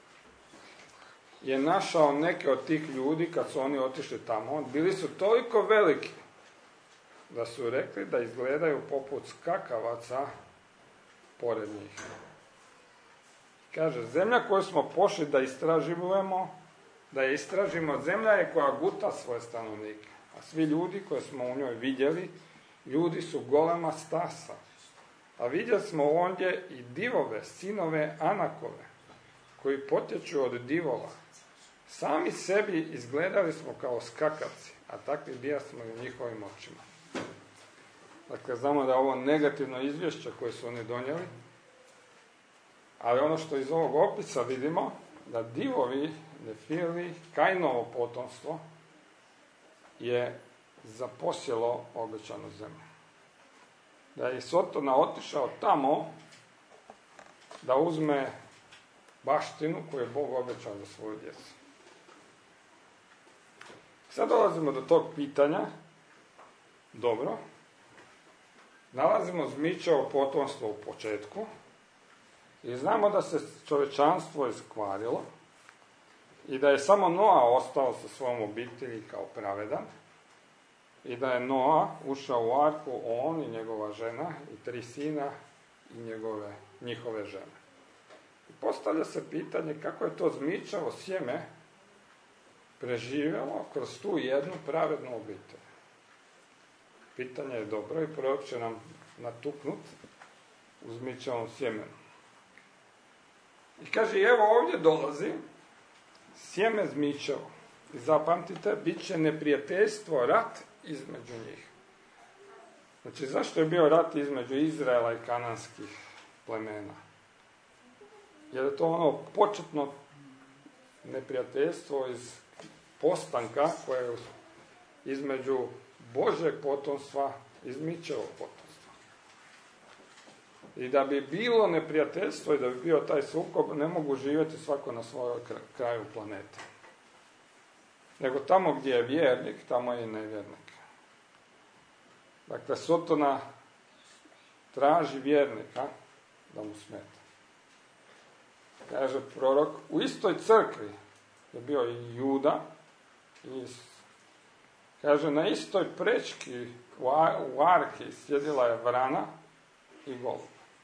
je našao neke od tih ljudi kad su oni otišli tamo. Bili su toliko veliki da su rekli da izgledaju poput skakavaca pored njih. Kaže, zemlja koju smo pošli da istražujemo, da je istražimo, zemlja je koja guta svoje stanovnike. A svi ljudi koje smo u njoj vidjeli, ljudi su golema stasa. A vidjeli smo ondje i divove, sinove Anakove, koji potječu od divova. Sami sebi izgledali smo kao skakavci, a takvi bija smo i u njihovim očima. Dakle, znamo da je ovo negativno izvješće koje su oni donijeli, ali ono što iz ovog opisa vidimo, da divovi, Nefili, Kainovo potomstvo, je zaposjelo obećanu zemlju. Da je Sotona otišao tamo da uzme baštinu koju je Bog obećao za svoju djecu. Sad dolazimo do tog pitanja. Dobro. Nalazimo zmičevo potomstvo u početku i znamo da se čovječanstvo iskvarilo i da je samo Noa ostao sa svojom obitelji kao pravedan i da je Noa ušao u arku, on i njegova žena i tri sina i njegove, njihove žene. I postavlja se pitanje kako je to zmičavo sjeme preživjelo kroz tu jednu pravednu obitelj. Pitanje je dobro i prorok će nam natuknut u zmičavom sjemenu. I kaže, evo ovdje dolazi sjeme zmičavo. I zapamtite, bit će neprijateljstvo, rat između njih. Znači, zašto je bio rat između Izraela i kananskih plemena? Jer je to ono početno neprijateljstvo iz postanka koje je između Božjeg potomstva i zmičevog potomstva. I da bi bilo neprijateljstvo i da bi bio taj sukob, ne mogu živjeti svako na svojoj kraju planete. Nego tamo gdje je vjernik, tamo je i nevjernik. Dakle, Sotona traži vjernika da mu smeta. Kaže prorok, u istoj crkvi je bio i Juda i Isus. Kaže, na istoj prečki u arki sjedila je vrana i golub.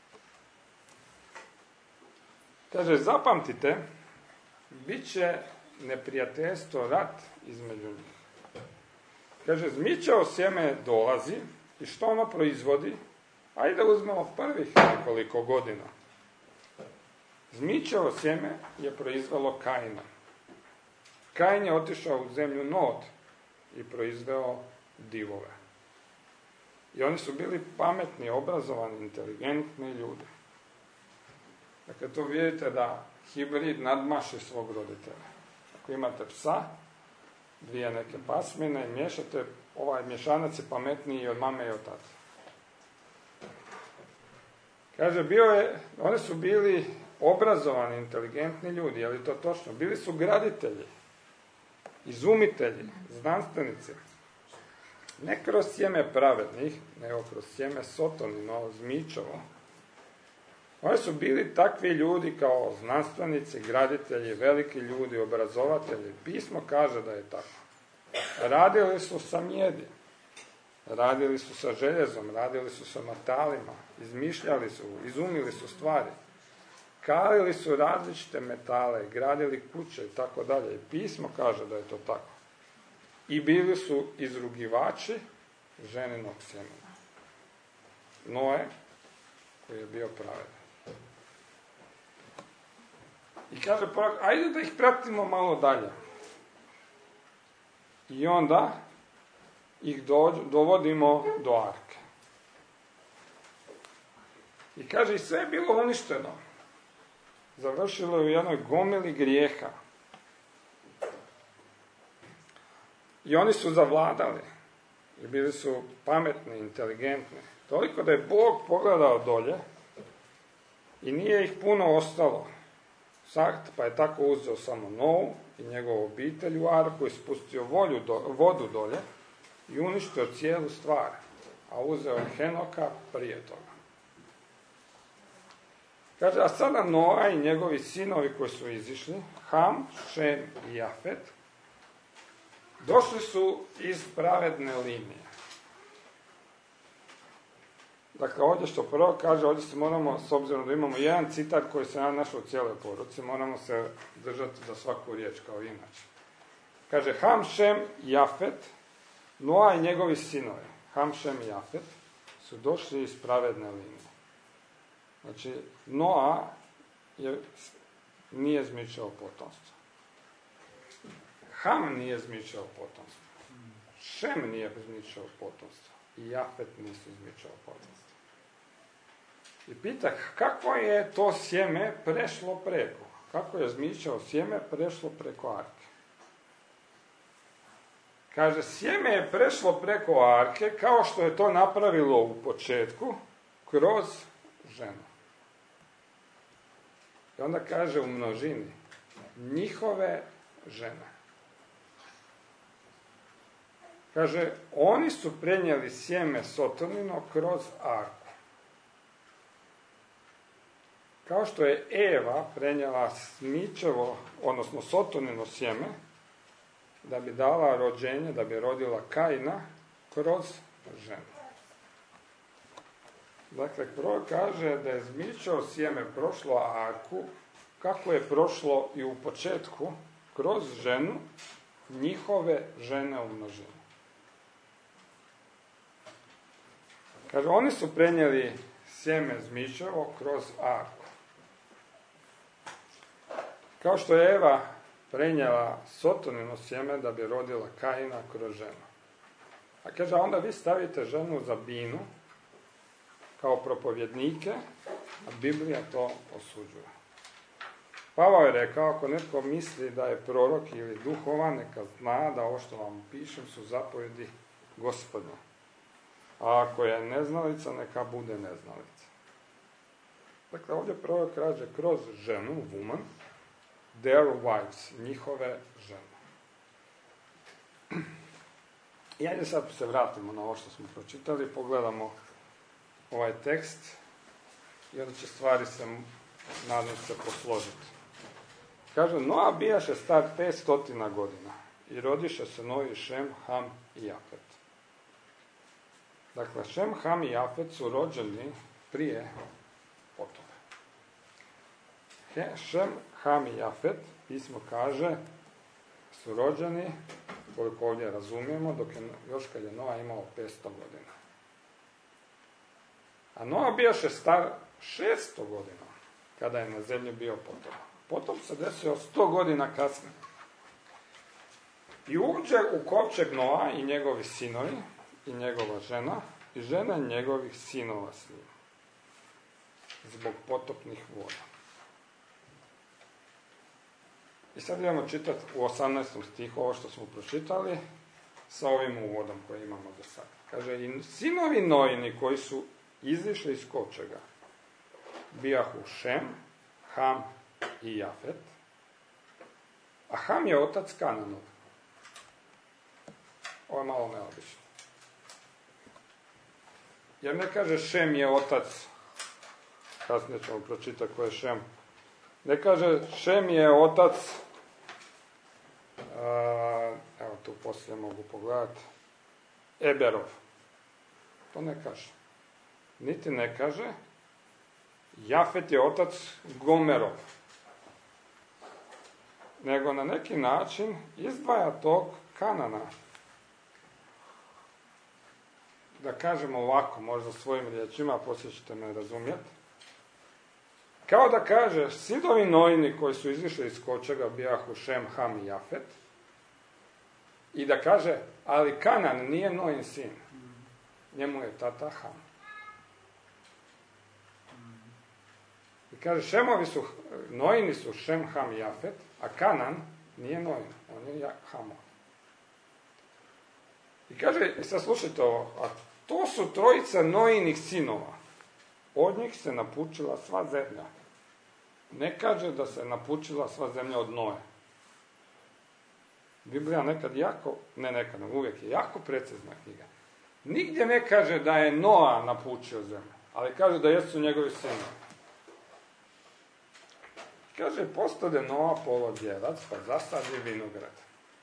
Kaže, zapamtite, bit će neprijateljstvo, rat između njih. Kaže, zmičevo sjeme dolazi i što ono proizvodi? Ajde uzmemo prvih nekoliko godina. Zmičevo sjeme je proizvelo Kaina. Kain je otišao u zemlju Nod i proizveo divove. I oni su bili pametni, obrazovani, inteligentni ljudi. Dakle, to vidite da hibrid nadmaši svog roditelja. Ako imate psa, dvije neke pasmine i miješate, ovaj mješanac je pametniji od mame i od tate. Kaže, bio je, oni su bili obrazovani, inteligentni ljudi, je li to točno? Bili su graditelji, izumitelji, znanstvenici. Ne kroz sjeme pravednih, nego kroz sjeme Sotonino, zmičevo. Oni su bili takvi ljudi kao znanstvenici, graditelji, veliki ljudi, obrazovatelji. Pismo kaže da je tako. Radili su sa mjedi, radili su sa željezom, radili su sa metalima, izmišljali su, izumili su stvari. Kalili su različite metale, gradili kuće i tako dalje. I pismo kaže da je to tako. I bili su izrugivači ženinog sjemena. Noe, koji je bio pravedan. I kaže, ajde da ih pratimo malo dalje. I onda ih do, dovodimo do arke. I kaže, i sve je bilo uništeno. završilo je u jednoj gomili grijeha. I oni su zavladali. I bili su pametni, inteligentni. Toliko da je Bog pogledao dolje i nije ih puno ostalo. Pa je tako uzeo samo Novu i njegovu obitelj u arku i spustio volju do, vodu dolje i uništio cijelu stvar. A uzeo je Henoka prije toga. Kaže, a sada Noa i njegovi sinovi koji su izišli, Ham, Šem i Jafet, došli su iz pravedne linije. Dakle, ovdje što prvo kaže, ovdje se moramo, s obzirom da imamo jedan citat koji se našao u cijeloj poruci, moramo se držati za svaku riječ kao inače. Kaže, Ham, Šem i Jafet, Noa i njegovi sinovi, Ham, Šem i Jafet, su došli iz pravedne linije. Znači, Noa je, nije zmičao potomstvo. Ham nije zmičao potomstvo. Šem nije zmičao potomstvo. I Jafet nisu zmičao potomstvo. I pita, kako je to sjeme prešlo preko? Kako je zmičao sjeme prešlo preko arke? Kaže, sjeme je prešlo preko arke kao što je to napravilo u početku kroz ženu. I onda kaže u množini, njihove žene. Kaže, oni su prenijeli sjeme Sotonino kroz arku. Kao što je Eva prenijela smičevo, odnosno Sotonino sjeme, da bi dala rođenje, da bi rodila Kaina kroz ženu. Dakle, prvo kaže da je zmičevo sjeme prošlo arku, kako je prošlo i u početku, kroz ženu, njihove žene u množini. Kaže, oni su prenijeli sjeme zmičevo kroz arku. Kao što je Eva prenijela Sotonino sjeme da bi rodila Kaina kroz ženu. A kaže, onda vi stavite ženu za binu kao propovjednike, a Biblija to osuđuje. Pavao je rekao, ako netko misli da je prorok ili duhovan, neka zna da ovo što vam pišem su zapovjedi Gospoda. A ako je neznalica, neka bude neznalica. Dakle, ovdje prorok kaže kroz ženu, woman, their wives, njihove žene. I ajde sad se vratimo na ovo što smo pročitali, pogledamo ovaj tekst i onda će stvari se, nadam se, posložiti. Kaže, Noa bijaše star petstotina godina i rodiše se Novi Šem, Ham i Jafet. Dakle, Šem, Ham i Jafet su rođeni prije potope. Šem, Ham i Jafet, pismo kaže, su rođeni, koliko ovdje razumijemo, dok je, još kad je Noa imao petsto godina. A Noa bijaše star šesto godina, kada je na zemlji bio potop. Potop se desio sto godina kasnije. I uđe u kovčeg Noa i njegovi sinovi, i njegova žena, i žena njegovih sinova s njim. Zbog potopnih voda. I sad idemo čitati u osamnaestom stihu ovo što smo pročitali sa ovim uvodom koji imamo do sada. Kaže, i sinovi Noini koji su izišli iz kovčega bijahu Šem, Ham i Jafet, a Ham je otac Kananov. Ovo je malo neobično. Jer ne kaže Šem je otac, kasnije ćemo pročitati ko je Šem. Ne kaže Šem je otac, a, evo tu poslije mogu pogledati, Eberov. To ne kaže. Niti ne kaže Jafet je otac Gomerov. Nego na neki način izdvaja tog Kanana. Da kažemo ovako, možda svojim riječima, poslije ćete me razumjeti. Kao da kaže, sinovi Noini koji su izišli iz kovčega bijahu Šem, Ham i Jafet. I da kaže, ali Kanan nije Noin sin. Njemu je tata Ham. I kaže, Šemovi su, Noini su Šem, Ham i Jafet, a Kanan nije Noin, on je Hamov. I kaže, i sad slušajte ovo, a to su trojica Noinih sinova. Od njih se napučila sva zemlja. Ne kaže da se napučila sva zemlja od Noe. Biblija nekad jako, ne nekad, uvijek je jako precizna knjiga. Nigdje ne kaže da je Noa napučio zemlju, ali kaže da jesu njegovi sinovi. Kaže, postade Noa polodjelac, pa zasadi vinograd.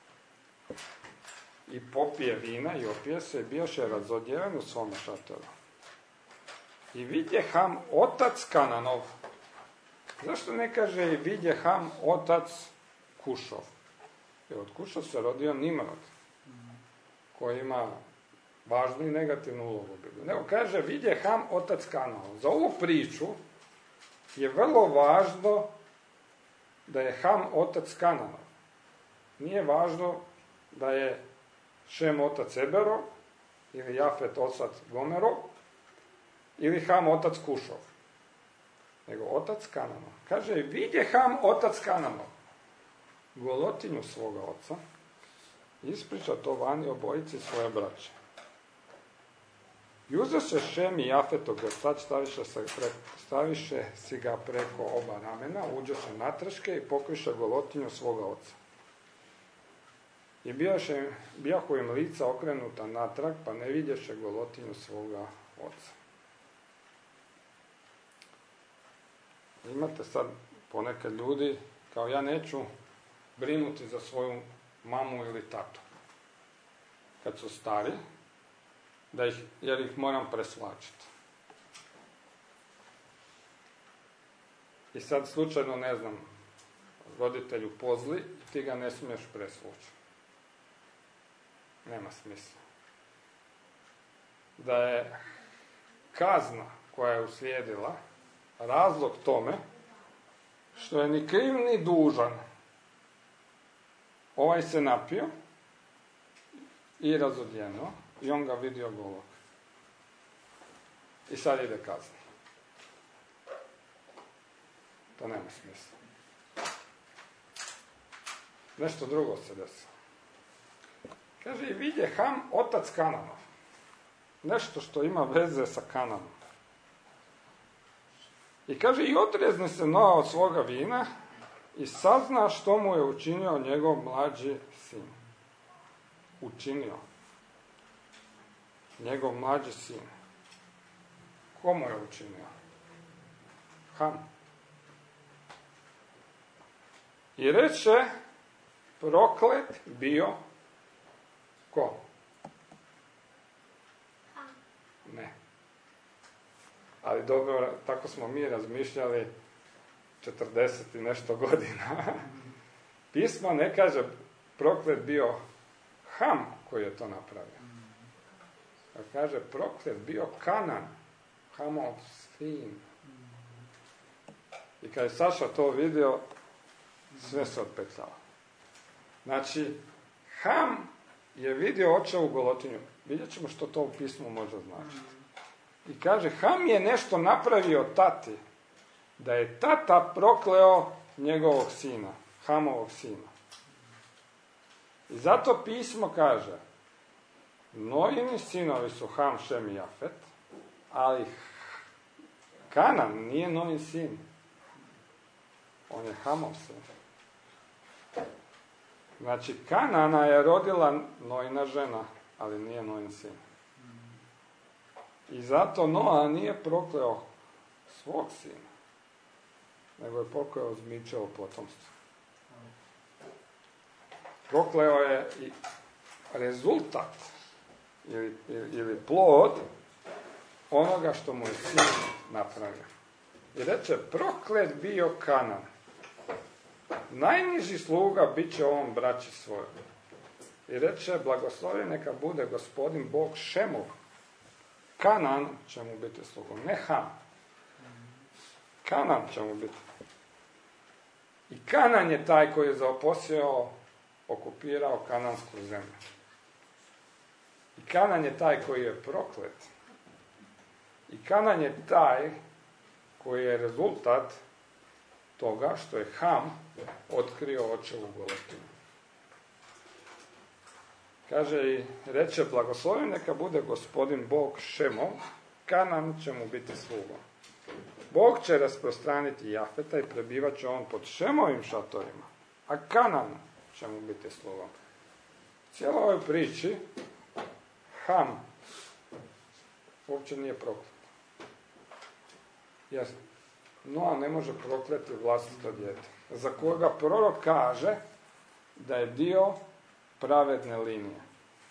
I popije vina i opije se i bijaše razodjeven u svome šatoru. I vidje Ham, otac Kananov. Zašto ne kaže i vidje Ham, otac Kušov? Jer od Kušov se rodio Nimrod, koji ima važnu i negativnu ulogu. Nego kaže, vidje Ham, otac Kananov. Za ovu priču je vrlo važno da je Ham otac Kananov. Nije važno da je Šem otac Eberov, ili Jafet otac Gomerov, ili Ham otac Kušov. Nego otac Kananov. Kaže, vidje Ham otac Kananov golotinju svoga oca, ispriča to vani obojici svoje braće. I uze se Šem i Jafet ogrtač, staviše, se preko, staviše si ga preko oba ramena, uđe se natrške i pokriše golotinju svoga oca. I bijaše, bijahu im lica okrenuta natrag, pa ne vidješe golotinju svoga oca. Imate sad ponekad ljudi, kao ja neću brinuti za svoju mamu ili tatu. Kad su stari, da ih, jer ih moram presvlačiti. I sad slučajno, ne znam, roditelju pozli i ti ga ne smiješ presvući. Nema smisla. Da je kazna koja je uslijedila razlog tome što je ni kriv ni dužan. Ovaj se napio i razodjenuo i on ga vidio golog. I sad ide kazna. To nema smisla. Nešto drugo se desilo. Kaže, i vidje Ham, otac Kananov. Nešto što ima veze sa Kananom. I kaže, i otrezne se Noa od svoga vina i sazna što mu je učinio njegov mlađi sin. Učinio. Njegov mlađi sin. Ko mu je učinio? Ham. I reče, proklet bio ko? Ne. Ali dobro, tako smo mi razmišljali četrdeset i nešto godina. Pismo ne kaže proklet bio Ham koji je to napravio. A kaže proklet bio Kanan, Hamov sin. I kad je Saša to vidio, sve se otpetljalo. Znači, Ham je vidio očevu golotinju. Vidjet ćemo što to u pismu može značiti. I kaže, Ham je nešto napravio tati, da je tata prokleo njegovog sina, Hamovog sina. I zato pismo kaže, Noini sinovi su Ham, Šem i Jafet, ali Kanan nije Noin sin. On je Hamov sin. Znači, Kanana je rodila Noina žena, ali nije Noin sin. I zato Noa nije prokleo svog sina, nego je prokleo zmičevo potomstvo. Prokleo je i rezultat ili, ili plod onoga što mu je sin napravio. I reče, proklet bio Kanan. Najniži sluga bit će ovom braći svojom. I reče, blagoslovljen neka bude gospodin Bog Šemov. Kanan će mu biti slugom, ne Ham. Kanan će mu biti. I Kanan je taj koji je zaposjeo, okupirao kanansku zemlju. I Kanan je taj koji je proklet. I Kanan je taj koji je rezultat toga što je Ham otkrio očevu golotinu. Kaže i reče, blagosloven neka bude gospodin Bog Šemov, Kanan će mu biti slugom. Bog će rasprostraniti Jafeta i prebivat će on pod Šemovim šatorima, a Kanan će mu biti slugom. Cijela ovoj priči Ham uopće nije proklet. Jer Noa ne može prokleti vlastito dijete, za koga prorok kaže da je dio pravedne linije.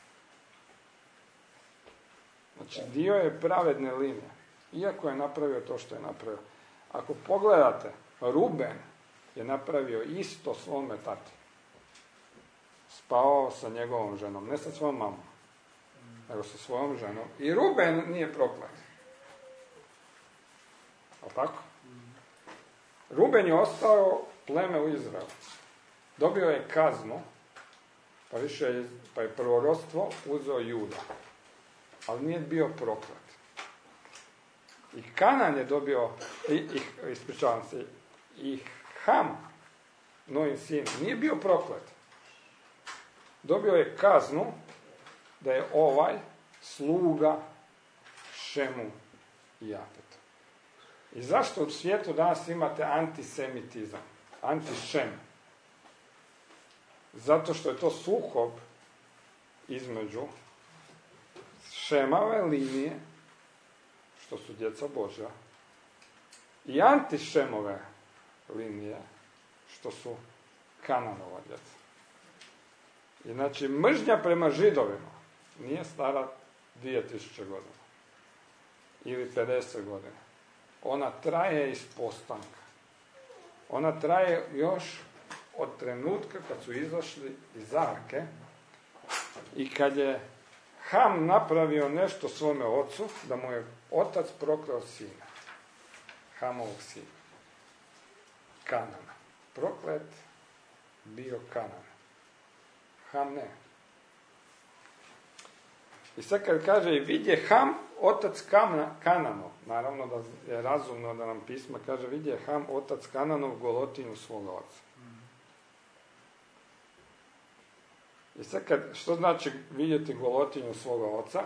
Znači, dio je pravedne linije, iako je napravio to što je napravio. Ako pogledate, Ruben je napravio isto svome tati. Spavao sa njegovom ženom, ne sa svojom mamom, nego sa svojom ženom. I Ruben nije proklet. Ali tako? Ruben je ostao pleme u Izraelu. Dobio je kaznu, pa više je, pa je prvorodstvo uzeo Juda. Ali nije bio proklet. I Kanan je dobio, i, i, ispričavam se, i Ham, Noin sin, nije bio proklet. Dobio je kaznu da je ovaj sluga Šemu i Jafetu. I zašto u svijetu danas imate antisemitizam, antišem? Zato što je to sukob između Šemove linije, što su djeca Božja, i antišemove linije, što su Kananova djeca. I znači, mržnja prema Židovima nije stara dvije tisuće godina ili pedeset godina. Ona traje iz postanka. Ona traje još od trenutka kad su izašli iz arke i kad je Ham napravio nešto svome ocu, da mu je otac prokleo sina. Hamovog sina. Kanana. Proklet bio Kanan. Ham ne. I sad kad kaže i vidje Ham, otac Kananov, naravno da je razumno da nam pisma kaže vidje Ham, otac Kananov, golotinju svoga oca. I sad kad, što znači vidjeti golotinju svoga oca?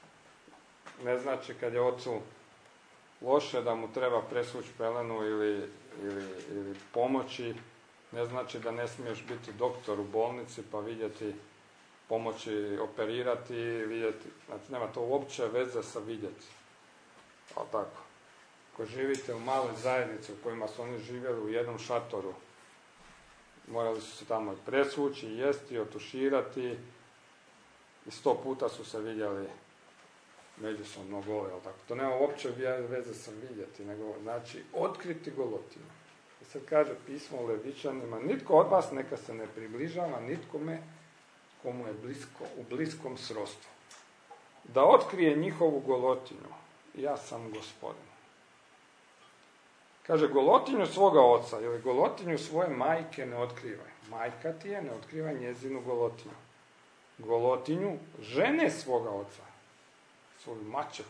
Ne znači kad je ocu loše da mu treba presvući pelenu ili, ili, ili pomoći, ne znači da ne smiješ biti doktor u bolnici pa vidjeti, pomoći operirati, vidjeti, znači nema to uopće veze sa vidjeti. Ali tako. Ako živite u maloj zajednici u kojima su oni živjeli u jednom šatoru, morali su se tamo presvući, jesti, otuširati i sto puta su se vidjeli međusobno gole, ali tako. To nema uopće veze sa vidjeti, nego znači otkriti golotinu. I sad kaže pismo u Levičanima, nitko od vas neka se ne približava nitkome komu je blisko, u bliskom srodstvu. Da otkrije njihovu golotinu. Ja sam Gospodin. Kaže, golotinju svoga oca ili golotinju svoje majke ne otkrivaj. Majka ti je, ne otkrivaj njezinu golotinju. Golotinju žene svoga oca, svoju maćehu.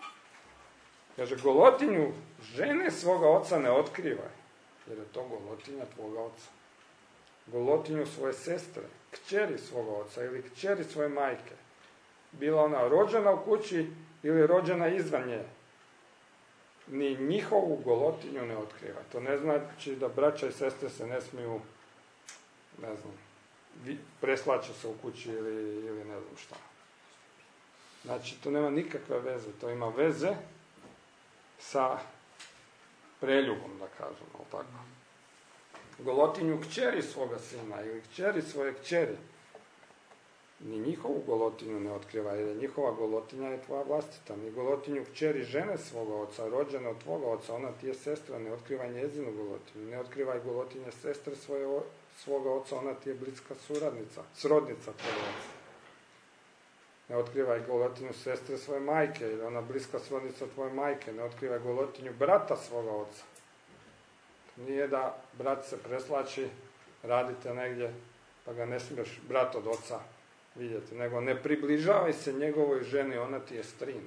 Kaže, golotinju žene svoga oca ne otkrivaj, jer je to golotinja tvoga oca. Golotinju svoje sestre, kćeri svoga oca ili kćeri svoje majke. Bila ona rođena u kući ili rođena izvan nje. Ni njihovu golotinju ne otkriva. To ne znači da braća i sestre se ne smiju, ne znam, preslače se u kući ili, ili ne znam šta. Znači, to nema nikakve veze. To ima veze sa preljubom, da kažemo, ali tako. Golotinju kćeri svoga sina ili kćeri svoje kćeri. Ni njihovu golotinju ne otkriva, jer njihova golotinja je tvoja vlastita. Ni golotinju kćeri žene svoga oca, rođena od tvoga oca, ona ti je sestra, ne otkrivaj njezinu golotinju. Ne otkrivaj golotinje sestre svoje, svoga oca, ona ti je bliska suradnica, srodnica tvoga oca. Ne otkrivaj golotinju sestre svoje majke, jer ona bliska srodnica tvoje majke. Ne otkrivaj golotinju brata svoga oca. Nije da brat se preslači, radite negdje, pa ga ne smiješ brat od oca vidjeti, nego ne približavaj se njegovoj ženi, ona ti je strina.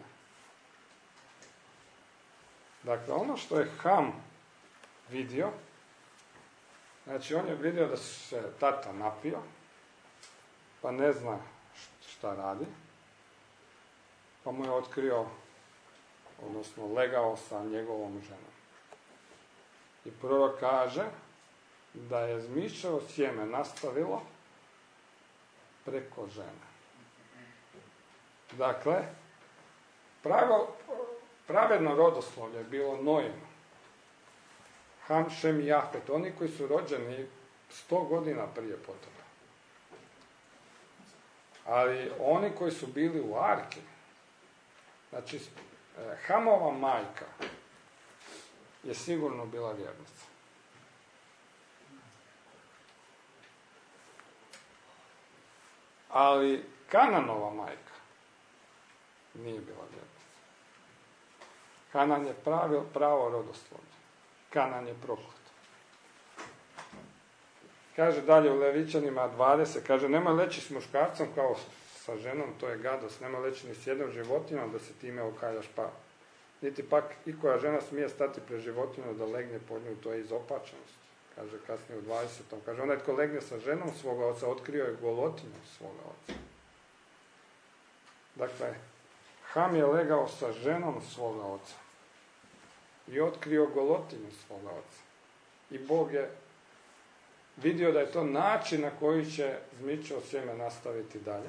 Dakle, ono što je Ham vidio, Znači, on je vidio da se tata napio, pa ne zna šta radi, pa mu je otkrio, odnosno legao sa njegovom ženom. I prorok kaže da je zmiševo sjeme nastavilo preko žene. Dakle, pravo, pravedno rodoslovlje je bilo Nojino. Ham, Šem i Jafet, oni koji su rođeni sto godina prije potopa. Ali oni koji su bili u arki, znači Hamova majka je sigurno bila vjernica. Ali Kananova majka nije bila vjernica. Kanan je pravi, pravo rodoslovlje. Kanan je proklet. Kaže dalje u Levičanima dvadeset, kaže nemoj leći s muškarcem kao sa ženom, to je gadost, nemoj leći ni s jednom životinjom da se time okaljaš, pa niti pak ikoja žena smije stati pred životinjom da legne pod nju, to je izopačenost. Kaže kasnije u dvadesetom. Kaže onaj tko legne sa ženom svoga oca, otkrio je golotinu svoga oca. Dakle, Ham je legao sa ženom svoga oca i otkrio golotinu svoga oca. I Bog je vidio da je to način na koji će zmičevo sjeme nastaviti dalje.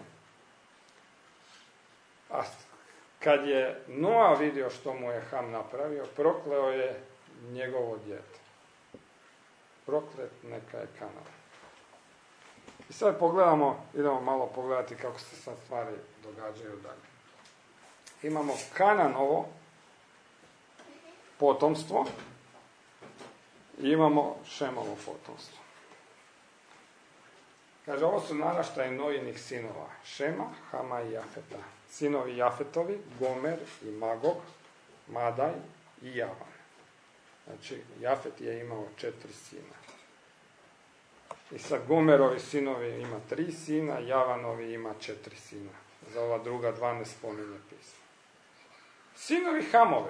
A kad je Noa vidio što mu je Ham napravio, prokleo je njegovo dijete. Proklet neka je Kanan. I sad pogledamo, idemo malo pogledati kako se sad stvari događaju dalje. Imamo Kananovo potomstvo i imamo Šemovo potomstvo. Kaže, ovo su naraštaji Nojinih sinova, Šema, Hama i Jafeta. Sinovi Jafetovi, Gomer i Magog, Madaj i Javan. Znači, Jafet je imao četiri sina. I sa Gomerovi sinovi ima tri sina, Javanovi ima četiri sina. Za ova druga dva ne spominje pismo. Sinovi Hamovi,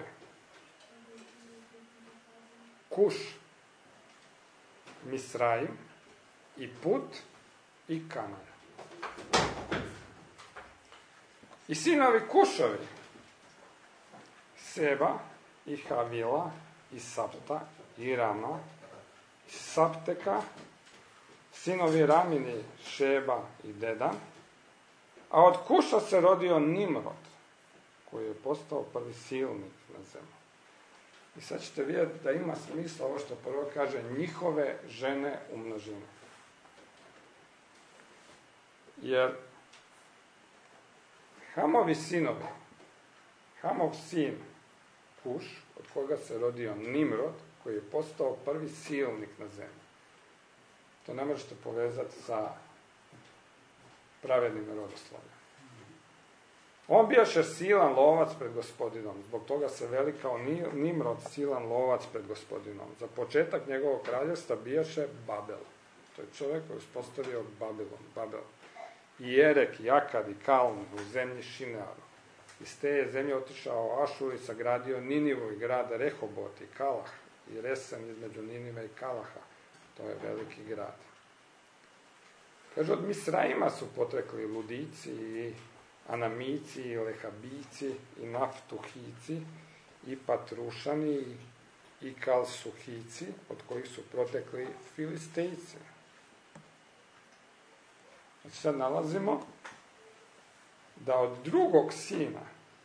Kuš, Misraim i Put i Kanan. I sinovi Kušovi, Seba i Havila i Sapta i Rama i Sapteka, sinovi Ramini, Šeba i Dedan, a od Kuša se rodio Nimrod, koji je postao prvi silnik na zemlji. I sad ćete vidjeti da ima smisla ovo što prvo kaže njihove žene u množini. Jer Hamovi sinovi, Hamov sin Kuš, od koga se rodio Nimrod, koji je postao prvi silnik na zemlji. To ne možete povezati sa pravednim rodoslovljem. On bijaše silan lovac pred Gospodinom, zbog toga se veli kao Nimrod, silan lovac pred Gospodinom. Za početak njegovog kraljevstva bijaše Babel. To je čovjek koji je uspostavio Babilon, Babel. I Erek, i Akad, i Kaln u zemlji Šinearu. Iz te je zemlje otišao Ašur i sagradio Ninivu i grad Rehobot i Kalah i Resen između Ninive i Kalaha. To je veliki grad. Kaže, od Misraima su potrekli Ludici i Anamici i Lehabici i Naftuhici i Patrušani i Kalsuhici, od kojih su protekli Filistejci. Znači sad nalazimo da od drugog sina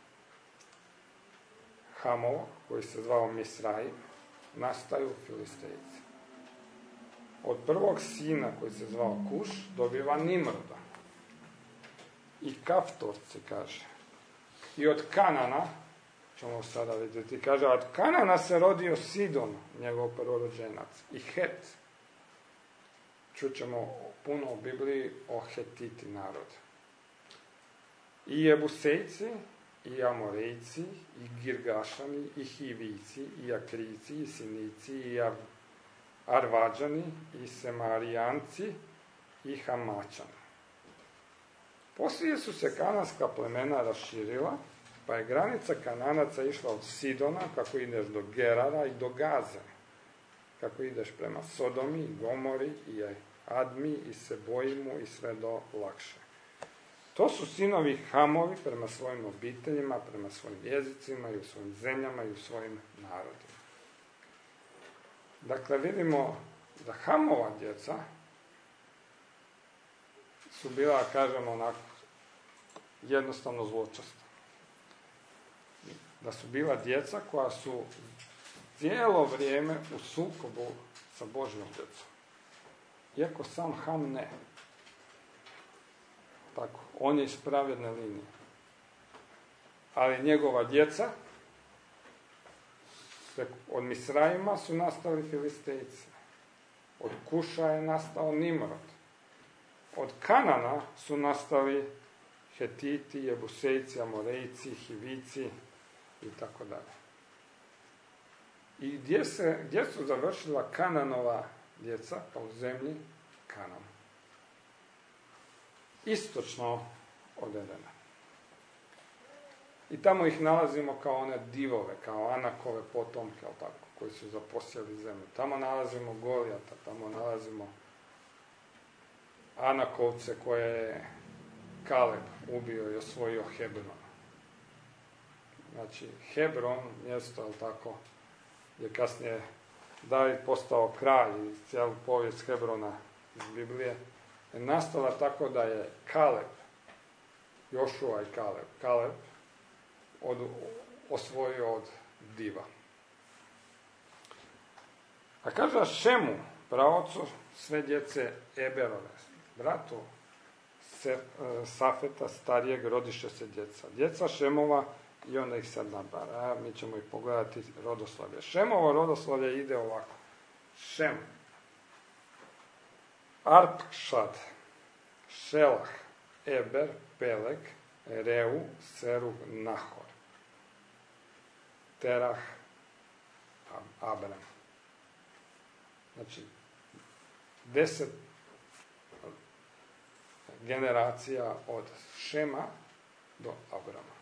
Hamova, koji se zvao Misraim, nastaju Filistejci. Od prvog sina koji se zvao Kuš dobiva Nimroda. I Kaftorci, kaže. I od Kanana, ćemo sada vidjeti, kaže, od Kanana se rodio Sidon, njegov prvorođenac, i Het. Čućemo puno u Bibliji o Hetiti narodu. I Jebusejci, i Amorejci, i Girgašani, i Hivici, i Akrici, i Sinici, i Arvađani, i Semarijanci, i Hamačani. Poslije su se kananska plemena raširila, pa je granica Kananaca išla od Sidona, kako ideš do Gerara i do Gaze. kako ideš prema Sodomi, Gomori i Admi i Seboimu i sve do Lakše. To su sinovi Hamovi prema svojim obiteljima, prema svojim jezicima i u svojim zemljama i u svojim narodima. Dakle, vidimo da Hamova djeca su bila, kažemo, onako, jednostavno zločasta. Da su bila djeca koja su cijelo vrijeme u sukobu sa Božjom djecom. Iako sam Ham ne. Tako, on je iz pravedne linije. Ali njegova djeca, od Misraima su nastali Filistejci. Od Kuša je nastao Nimrod. Od Kanana su nastali Hetiti, Jebusejci, Amorejci, Hivici i tako dalje. I gdje, se, gdje su završila Kananova djeca? Pa u zemlji Kanan. Istočno od Edena. I tamo ih nalazimo kao one divove, kao Anakove potomke, tako, koji su zaposjeli zemlju. Tamo nalazimo Golijata, tamo nalazimo Anakovce koje je Kaleb ubio i osvojio Hebron. Znači, Hebron, mjesto, tako, je kasnije David postao kralj i cijelu povijest Hebrona iz Biblije, je nastala tako da je Kaleb, Jošua i Kaleb, Kaleb od, osvojio od diva. A kaže Šemu, praocu sve djece Eberove, bratu Se, Safeta starijeg rodiše se djeca. Djeca Šemova, i onda ih sad nabara. Mi ćemo ih pogledati rodoslavlje. Šemovo rodoslavlje ide ovako. Šem, Arpkšad, Šelah, Eber, Pelek, Reu, Serug, Nahor, Terah, Abram. Znači, deset generacija od Šema do Abrama.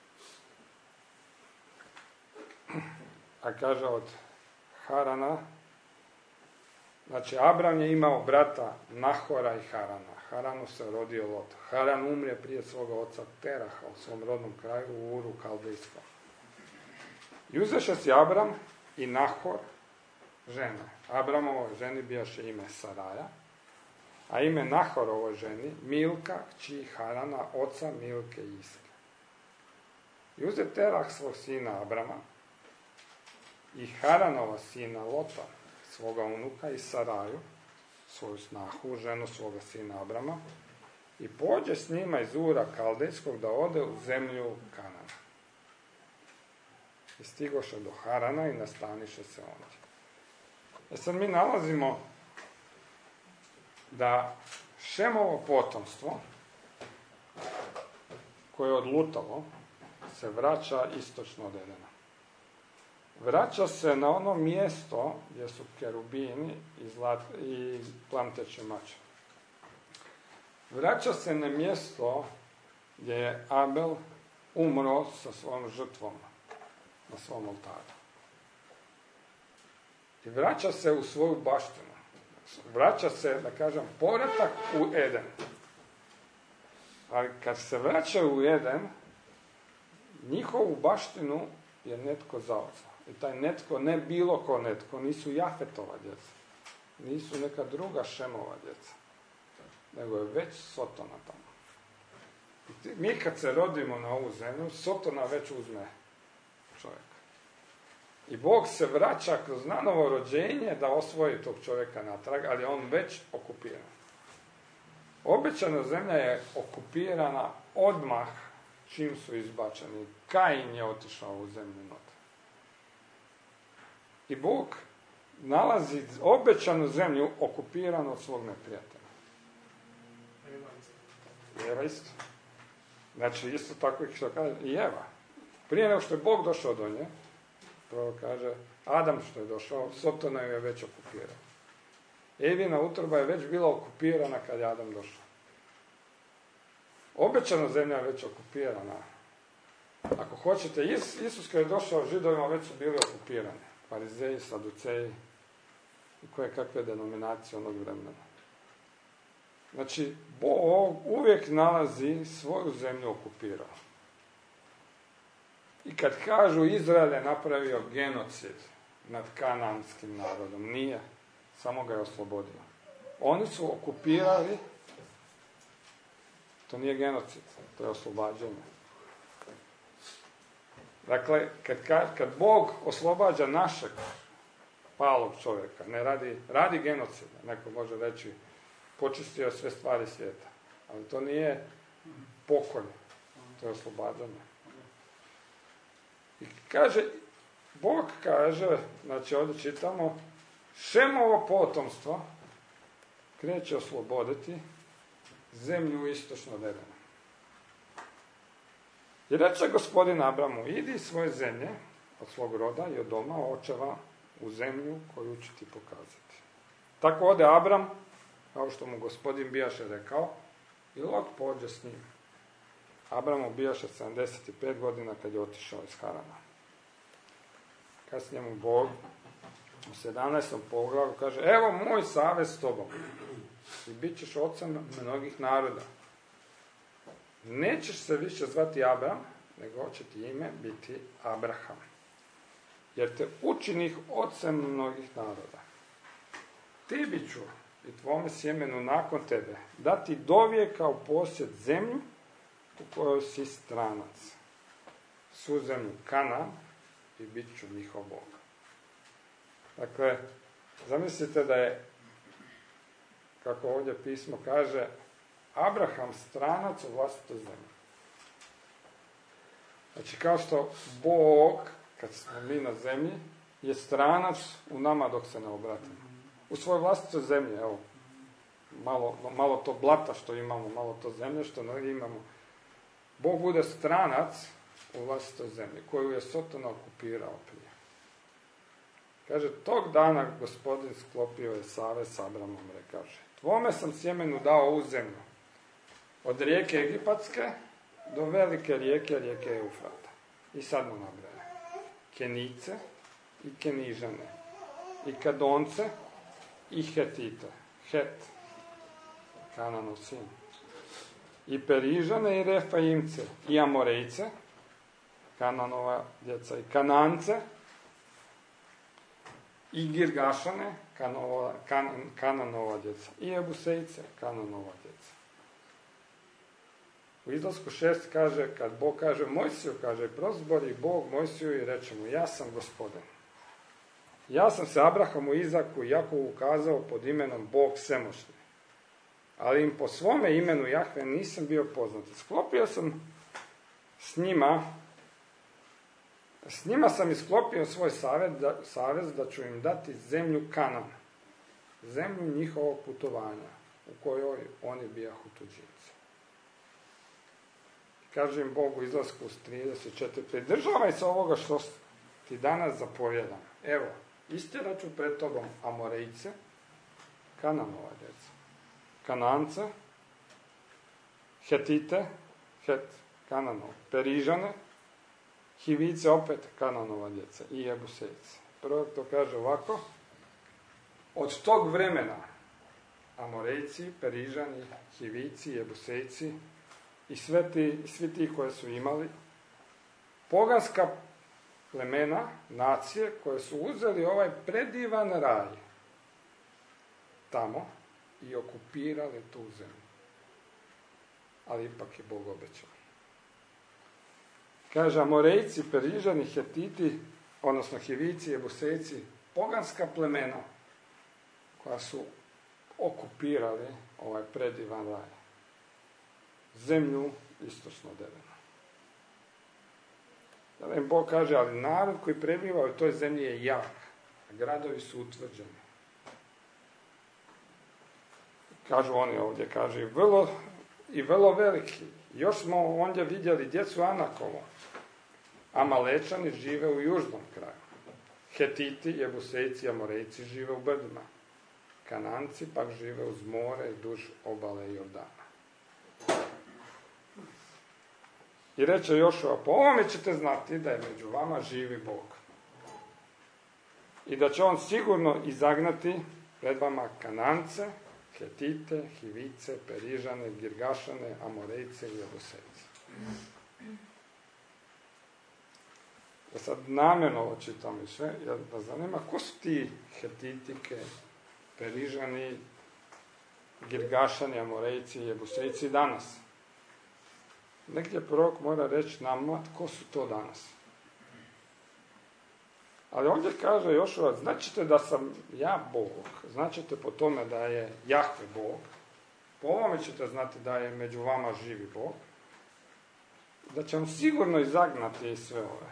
A kaže od Harana, znači Abram je imao brata Nahora i Harana. Haranu se rodio Lot. Haran umre prije svoga oca Teraha u svom rodnom kraju u Uru Kaldejskom. I uzeše si Abram i Nahor žene. Abramovoj ženi bijaše ime Saraja, a ime Nahorovoj ženi Milka, kći Harana, oca Milke i Iske. I uze Terah svog sina Abrama i Haranova sina Lota, svoga unuka, i Saraju, svoju snahu, ženu svoga sina Abrama, i pođe s njima iz Ura Kaldejskog da ode u zemlju Kanana. I stigoše do Harana i nastaniše se ondje. E sad mi nalazimo da Šemovo potomstvo, koje je odlutalo, se vraća istočno od Edena. Vraća se na ono mjesto gdje su kerubini i, zlat, i plamteći mač. Vraća se na mjesto gdje je Abel umro sa svojom žrtvom na svom oltaru. I vraća se u svoju baštinu. Vraća se, da kažem, povratak u Eden. Ali kad se vraćaju u Eden, njihovu baštinu je netko zauzeo. I taj netko, ne bilo ko netko, nisu Jafetova djeca. Nisu neka druga Šemova djeca. Nego je već Sotona tamo. I mi kad se rodimo na ovu zemlju, Sotona već uzme čovjeka. I Bog se vraća kroz nanovo rođenje da osvoji tog čovjeka natrag, ali on već okupiran. Obećana zemlja je okupirana odmah čim su izbačeni. Kain je otišao u zemlju not. I Bog nalazi obećanu zemlju okupiranu od svog neprijatelja. Eva isto. Znači, isto tako što kaže i Eva. Prije nego što je Bog došao do nje, prvo kaže, Adam što je došao, Sotona ju je već okupirao. Evina utroba je već bila okupirana kad je Adam došao. Obećana zemlja je već okupirana. Ako hoćete, Is, Isus kad je došao Židovima već su bili okupirani. Farizeji, Saduceji, i koje kakve denominacije onog vremena. Znači, Bog uvijek nalazi svoju zemlju okupirao. I kad kažu Izrael je napravio genocid nad kananskim narodom, nije, samo ga je oslobodio. Oni su okupirali, to nije genocid, to je oslobađanje. Dakle, kad, kad Bog oslobađa našeg palog čovjeka, ne radi, radi genocid, neko može reći, počistio sve stvari svijeta, ali to nije pokoj, to je oslobađanje. I kaže, Bog kaže, znači ovdje čitamo, Šemovo potomstvo kreće osloboditi zemlju istočno od Edena. I reče gospodin Abramu, idi iz svoje zemlje, od svog roda i od doma očeva u zemlju koju ću ti pokazati. Tako ode Abram, kao što mu gospodin bijaše rekao, i Lot pođe s njim. Abramu bijaše sedamdeset pet godina kad je otišao iz Harana. Kasnije mu Bog u sedamnaestom poglavlju kaže, evo moj savez s tobom i bit ćeš ocem mnogih naroda. Nećeš se više zvati Abram, nego će ti ime biti Abraham. Jer te učinih ocem mnogih naroda. Tebi ću i tvome sjemenu nakon tebe dati dovijeka u posjed zemlju u kojoj si stranac. Svu zemlju Kanaan i bit ću njihov Bog. Dakle, zamislite da je, kako ovdje pismo kaže, Abraham stranac u vlastitoj zemlji. Znači, kao što Bog, kad smo mi na zemlji, je stranac u nama dok se ne obratimo. U svojoj vlastitoj zemlji, evo, malo, malo to blata što imamo, malo to zemlje što imamo. Bog bude stranac u vlastitoj zemlji, koju je Sotona okupirao prije. Kaže, tog dana gospodin sklopio je savez s Abramom, rekaže, tvome sam sjemenu dao ovu zemlju, od rijeke Egipatske do velike rijeke, rijeke Eufrata. I sad mu nabraja. Kenice i Kenižane, i Kadonce i Hetite. Het, Kananov sin. I Perižane i Refaimce, i Amorejce, Kananova djeca, i Kanance, i Girgašane, Kananova, kan, Kananova djeca, i Ebusejce, Kananova djeca. U Izlasku šest kaže, kad Bog kaže Mojsiju, kaže, prozbori Bog Mojsiju i reče mu, ja sam gospodin. Ja sam se Abrahamu, Izaku i Jakovu ukazao pod imenom Bog svemoćni. Ali im po svome imenu Jahve nisam bio poznat. Sklopio sam s njima, s njima sam isklopio svoj savez da, savez da ću im dati zemlju Kanan, zemlju njihovog putovanja, u kojoj oni bijahu tuđinci. Kaže im Bog u Izlasku trideset četiri, pridržavaj se ovoga što ti danas zapovjedam. Evo, istjerat ću pred tobom Amorejce, Kananova djeca, Kanance, Hetite, Het, Kananov, Perižane, Hivice, opet Kananova djeca i Jebusejce. Prvo to kaže ovako, od tog vremena Amorejci, Perižani, Hivici, Jebusejci i sve ti, svi ti koje su imali, poganska plemena, nacije koje su uzeli ovaj predivan raj tamo i okupirali tu zemlju. Ali ipak je Bog obećao. Kaže, Amorejci, Perižani, Hetiti, odnosno Hivici, Jebusejci, poganska plemena koja su okupirali ovaj predivan raj. Zemlju istočno od Edena. Da im Bog kaže, ali narod koji prebiva u toj zemlji je jak, a gradovi su utvrđeni. Kažu oni ovdje, kaže, i vrlo, i vrlo veliki. Još smo ondje vidjeli djecu Anakovo. Amalečani žive u južnom kraju. Hetiti, Jebusejci, Amorejci žive u brdima. Kananci pak žive uz more i duž obale Jordana. I reče Jošua, po ovome ćete znati da je među vama živi Bog. i da će on sigurno izagnati pred vama Kanance, Hetite, Hivice, Perižane, Girgašane, Amorejce i Jebusejce. Ja sad namjerno ovo čitam i sve, jer da zanima ko su ti Hetitike, Perižani, Girgašani, Amorejci i Jebusejci danas. Negdje prorok mora reći nama tko su to danas. Ali ovdje kaže Jošua, značite da sam ja Bog, značite po tome da je Jahve Bog, po ovome ćete znati da je među vama živi Bog, da će vam sigurno izagnati sve ove.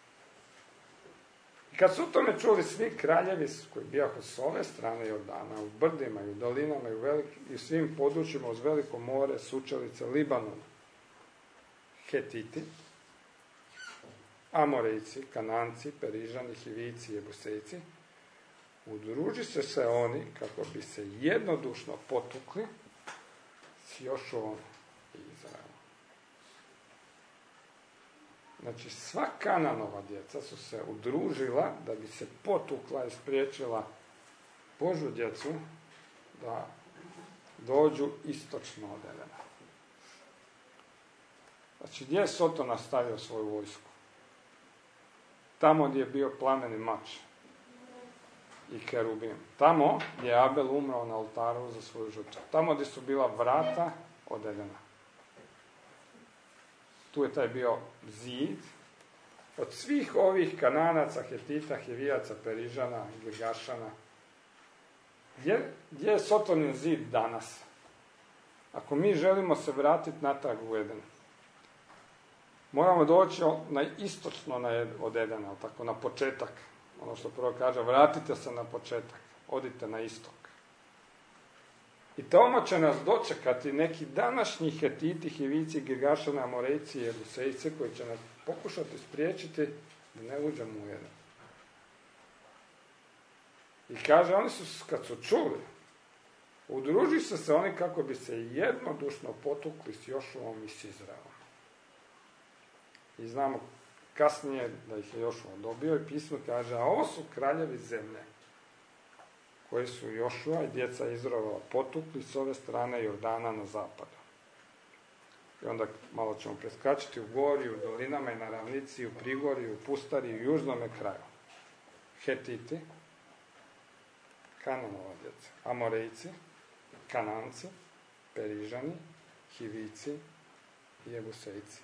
I kad su u tome čuli svi kraljevi koji bijahu s ove strane Jordana, u brdima i u dolinama i u, velik, i u svim područjima uz veliko more, sučelice, Libanon, Hetiti, Amorejci, Kananci, Perižani, Hivici, Jebusejci, udruži se se oni kako bi se jednodušno potukli s Jošuom i Izraelom. Znači, sva Kananova djeca su se udružila da bi se potukla i spriječila Božju djecu da dođu istočno od Edena. Znači, gdje je Soton nastavio svoju vojsku? Tamo gdje je bio plameni mač i kerubim. Tamo gdje je Abel umrao na oltaru za svoju žrtvu. Tamo gdje su bila vrata od Edena. Tu je taj bio zid. Od svih ovih Kananaca, Hetita, Hivijaca, Perižana, Girgašana. Gdje, gdje je Sotonin zid danas? Ako mi želimo se vratiti natrag u Eden, moramo doći na istočno na, od Edena, tako, na početak. Ono što prvo kaže, vratite se na početak, odite na istok. I tamo će nas dočekati neki današnji Hetiti, Hivici, Girgašani, Amorejci i Jebusejci koji će nas pokušati spriječiti da ne uđemo u Eden. I kaže, oni su, kad su čuli, udruži se se oni kako bi se jednodušno potukli s Jošuom i s Izraelom. I znamo kasnije da ih je Jošua dobio i pismo kaže, a ovo su kraljevi zemlje koji su Jošua i djeca Izraela potukli s ove strane Jordana na zapadu. I onda malo ćemo preskačiti u gori, u dolinama i na ravnici, u prigori, u pustari i u južnome kraju. Hetiti, Kananova djeca, Amorejci, Kananci, Perižani, Hivici i Jebusejci.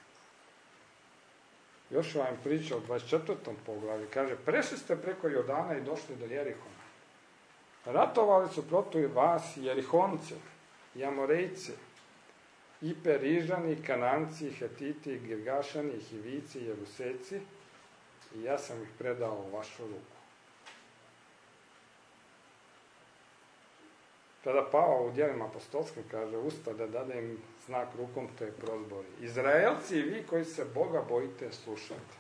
Jošua im priča u dvadeset četvrtom poglavlju, kaže, prešli ste preko Jordana i došli do Jerihona. Ratovali su protiv vas Jerihonci, i Amorejci, i Perižani, i Kananci, i Hetiti, i Girgašani, i Hivici, i Jebusejci, i ja sam ih predao u vašu ruku. Tada Pavao u djelima apostolskim kaže, usta da dade im znak rukom, to je prozbori. Izraelci i vi koji se Boga bojite, slušajte.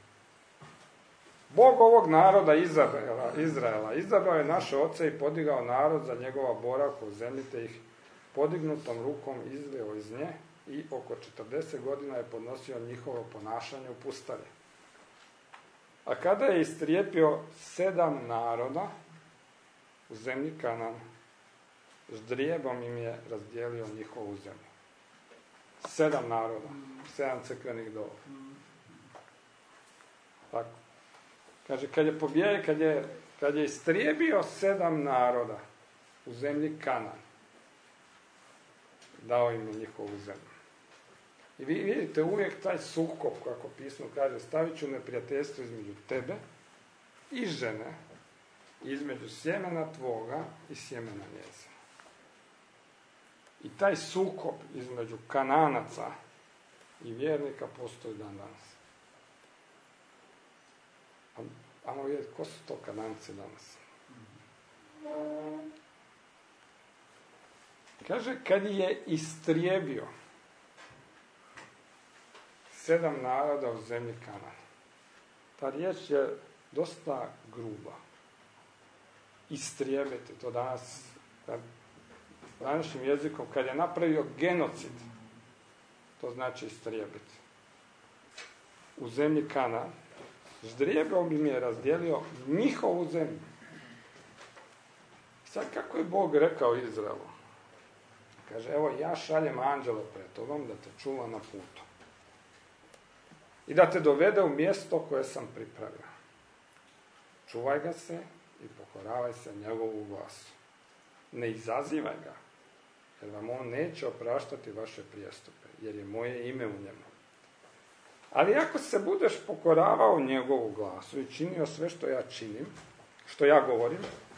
Bog ovog naroda Izraela, Izraela izabrao je naše oce i podigao narod za njegova boravka u zemlji, te ih podignutom rukom izveo iz nje i oko četrdeset godina je podnosio njihovo ponašanje u pustari. A kada je istrijepio sedam naroda u zemlji Kanan, ždrijebom im je razdijelio njihovu zemlju. Sedam naroda, sedam crkvenih doba. Tako. Kaže, kad je pobjede, kad je, kad je istrijebio sedam naroda u zemlji Kanan, dao im je njihovu zemlju. I vi vidite uvijek taj sukob, kako pismo kaže, stavit ću neprijateljstvo između tebe i žene, između sjemena tvoga i sjemena njezina. I taj sukob između Kananaca i vjernika postoji dan danas. Ajmo vidjeti, ko su to Kananci danas? Kaže, kad je istrijebio sedam naroda u zemlji Kanan. Ta riječ je dosta gruba. Istrijebiti, to danas, današnjim jezikom, kad je napravio genocid, to znači istrijebiti. U zemlji Kanan, ždrijebom im je razdijelio njihovu zemlju. Sad kako je Bog rekao Izraelu? Kaže, evo ja šaljem anđela pred tobom da te čuva na putu. I da te dovede u mjesto koje sam pripravio. Čuvaj ga se i pokoravaj se njegovu glasu. Ne izazivaj ga, jer vam on neće opraštati vaše prijestupe, jer je moje ime u njemu. Ali ako se budeš pokoravao njegovu glasu i činio sve što ja činim, što ja govorim,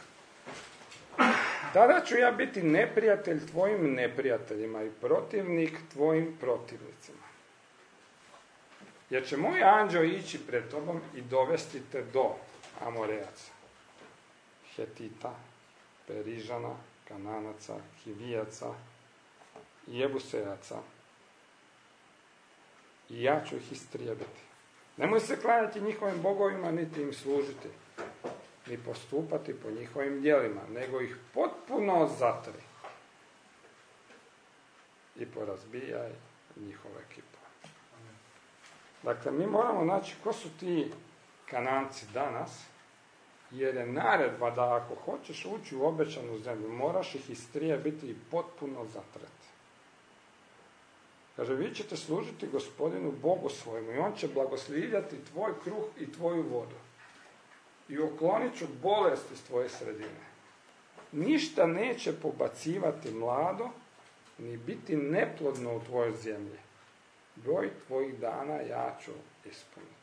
tada ću ja biti neprijatelj tvojim neprijateljima i protivnik tvojim protivnicima. Jer će moj anđeo ići pred tobom i dovesti te do Amorejaca, Hetita, Perižana, Kananaca, Hivijaca i Jebusejaca. I ja ću ih istrijebiti. Nemoj se klanjati njihovim bogovima, niti im služiti, ni postupati po njihovim djelima, nego ih potpuno zatri i porazbijaj njihove kipove. Dakle, mi moramo naći ko su ti Kananci danas, jer je naredba da ako hoćeš ući u obećanu zemlju, moraš ih istrijebiti i potpuno zatreti. Kaže, vi ćete služiti Gospodinu Bogu svojemu i on će blagoslivljati tvoj kruh i tvoju vodu. I uklonit ću bolest iz tvoje sredine. Ništa neće pobacivati mlado, ni biti neplodno u tvojoj zemlji. Broj tvojih dana ja ću ispuniti.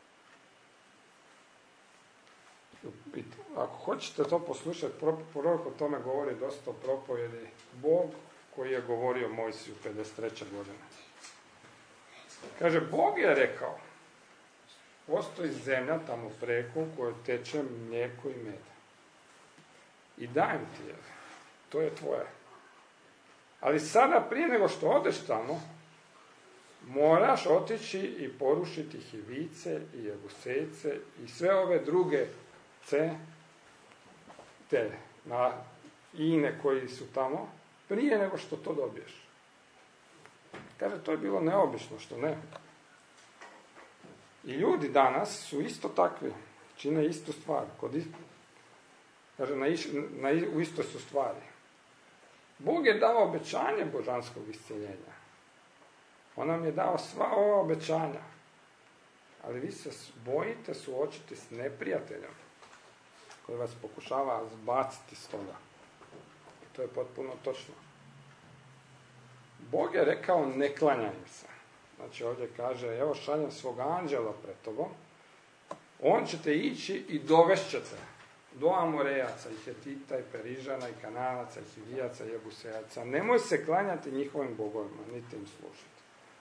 Ako hoćete to poslušati, prorok o tome govori dosta o propovjedi Bog koji je govorio Mojsiju pedeset treće godine. Kaže, Bog je rekao, postoji zemlja tamo preko u kojoj teče mlijeko i med. I dajem ti je, to je tvoje. Ali sada prije nego što odeš tamo, moraš otići i porušiti Hivice i Jebusejce i sve ove druge C, te na ine koji su tamo, prije nego što to dobiješ. Kaže, to je bilo neobično, što ne. I ljudi danas su isto takvi, čine istu stvar. Kod ist... Kaže, na iš... na... u istoj su stvari. Bog je dao obećanje božanskog iscjeljenja. On nam je dao sva ova obećanja. Ali vi se bojite suočiti s neprijateljem koji vas pokušava zbaciti s toga. I to je potpuno točno. Bog je rekao, ne klanjaj im se. Znači ovdje kaže, evo šaljem svog anđela pred tobom, on će te ići i dovešćete do Amorejaca, i Hetita, i Perižana, i Kananaca, i Hivijaca, i Jebusejaca. Nemoj se klanjati njihovim bogovima, niti im služiti.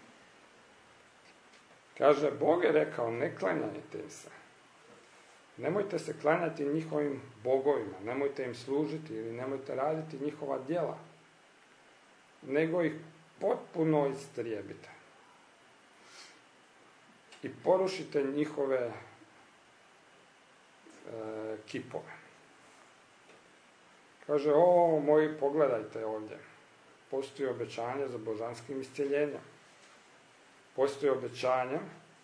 Kaže, Bog je rekao, ne klanjajte im se. Nemojte se klanjati njihovim bogovima, nemojte im služiti ili nemojte raditi njihova djela, nego ih potpuno istrijebite. I porušite njihove e, kipove. Kaže, o moji, pogledajte ovdje. Postoji obećanje za božanskim iscjeljenjem. Postoji obećanje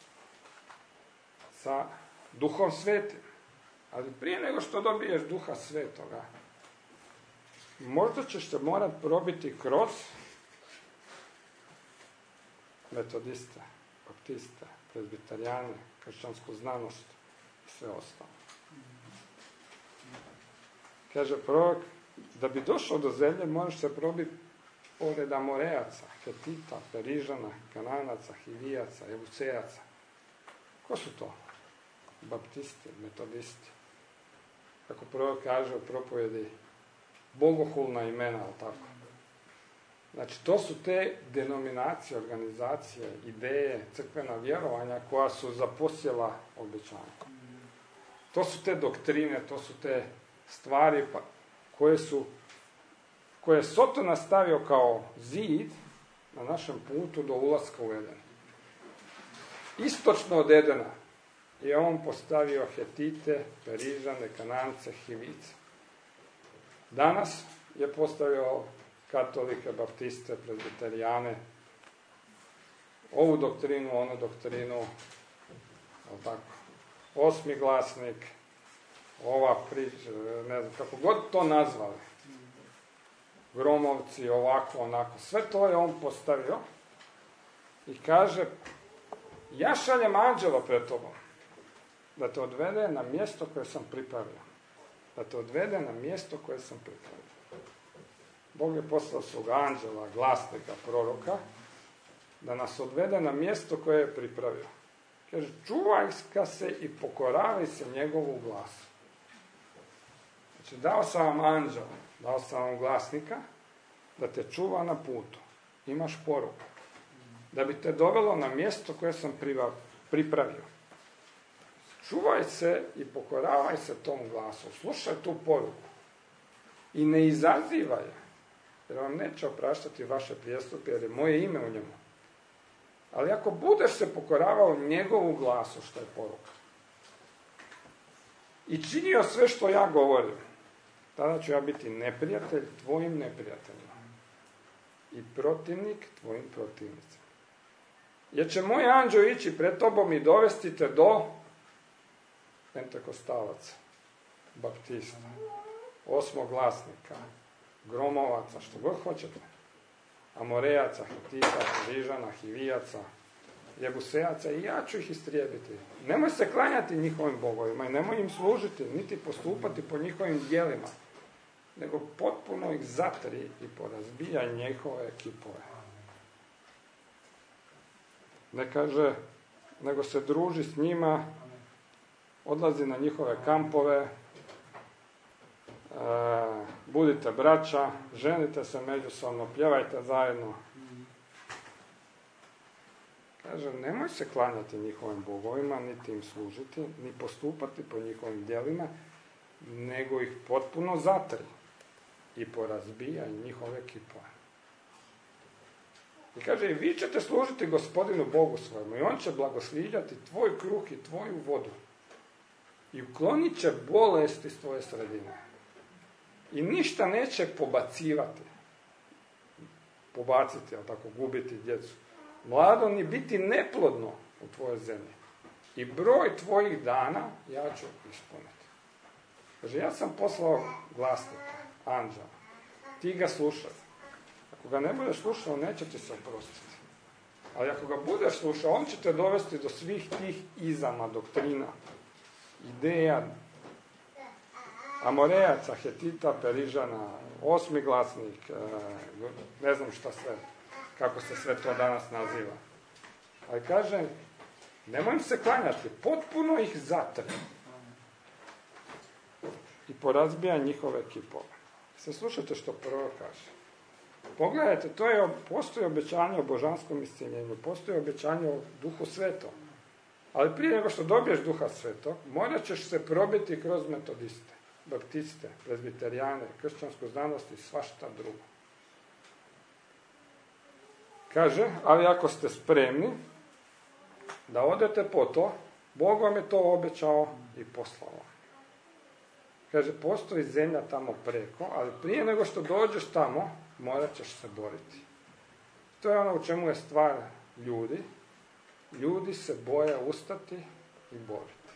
sa Duhom Svetim. Ali prije nego što dobiješ Duha Svetoga, možda ćeš se morati probiti kroz metodiste, baptiste, prezbitarijane, kršćansku znanost i sve ostalo. Kaže prorok, da bi došao do zemlje, moraš se probiti pored Amorejaca, Hetita, Perižana, Kananaca, Hivijaca, Jebusejaca. Ko su to? Baptisti, metodisti. Kako prorok kaže u propovjedi, bogohulna imena, ali tako. Znači, to su te denominacije, organizacije, ideje, crkvena vjerovanja koja su zaposjela obećanje. To su te doktrine, to su te stvari pa, koje su koje je Sotona stavio kao zid na našem putu do ulaska u Eden. Istočno od Edena je on postavio Hetite, Perižane, Kanance, Hivice. Danas je postavio katolike, baptiste, prezbiterijane, ovu doktrinu, onu doktrinu, ali tako. osmi glasnik, ova priča, ne znam, kako god to nazvali. Gromovci, ovako, onako. Sve to je on postavio i kaže, ja šaljem anđela pred tobom da te odvede na mjesto koje sam pripravio. Da te odvede na mjesto koje sam pripravio. Bog je poslao svog anđela, glasnika, proroka, da nas odvede na mjesto koje je pripravio. Kaže, čuvaj ga se i pokoravaj se njegovu glasu. Znači, dao sam vam anđela, dao sam vam glasnika, da te čuva na putu. Imaš poruku. Da bi te dovelo na mjesto koje sam pripravio. Čuvaj se i pokoravaj se tom glasu. Slušaj tu poruku. I ne izazivaj je. Jer vam neće opraštati vaše prijestupe, jer je moje ime u njemu. Ali ako budeš se pokoravao njegovu glasu, što je poruka, i činio sve što ja govorim, tada ću ja biti neprijatelj tvojim neprijateljima i protivnik tvojim protivnicima. Jer će moj anđeo ići pred tobom i dovesti te do pentekostalaca, baptista, osmoglasnika, gromovaca, što god hoćete, Amorejaca, Hitita, Rižana, Hivijaca, Jebusejaca, i ja ću ih istrijebiti. Nemoj se klanjati njihovim bogovima i nemoj im služiti, niti postupati po njihovim djelima, nego potpuno ih zatri i porazbijaj njihove kipove. Ne kaže, nego se druži s njima, odlazi na njihove kampove, e, budite braća, ženite se međusobno, pjevajte zajedno. Kaže, nemoj se klanjati njihovim bogovima, niti im služiti, ni postupati po njihovim djelima, nego ih potpuno zatri i porazbijaj njihove kipove. I kaže, i vi ćete služiti Gospodinu Bogu svojemu, i on će blagosliđati tvoj kruh i tvoju vodu. I uklonit će bolesti s tvoje sredine. I ništa neće pobacivati. Pobaciti, ali tako, gubiti djecu. Mlado ni biti neplodno u tvojoj zemlji. I broj tvojih dana ja ću ispuniti. Kaže, ja sam poslao glasnika, anđela. Ti ga slušaj. Ako ga ne budeš slušao, neće ti se oprostiti. Ali ako ga budeš slušao, on će te dovesti do svih tih izama, doktrina, ideja, Amorejaca, Hetita, Perižana, osmi glasnik, ne znam šta sve, kako se sve to danas naziva. Ali kaže, nemoj im se klanjati, potpuno ih zatri i porazbija njihove kipove. Se slušajte što prorok kaže. Pogledajte, to je, postoji obećanje o božanskom iscjeljenju, postoji obećanje o Duhu Svetom. Ali prije nego što dobiješ Duha Svetog, morat ćeš se probiti kroz metodiste, baptiste, prezbiterijane, kršćansku znanost i svašta drugo. Kaže, ali ako ste spremni da odete po to, Bog vam je to obećao i poslao. Kaže, postoji zemlja tamo preko, ali prije nego što dođeš tamo, morat ćeš se boriti. To je ono u čemu je stvar ljudi. Ljudi se boje ustati i boriti.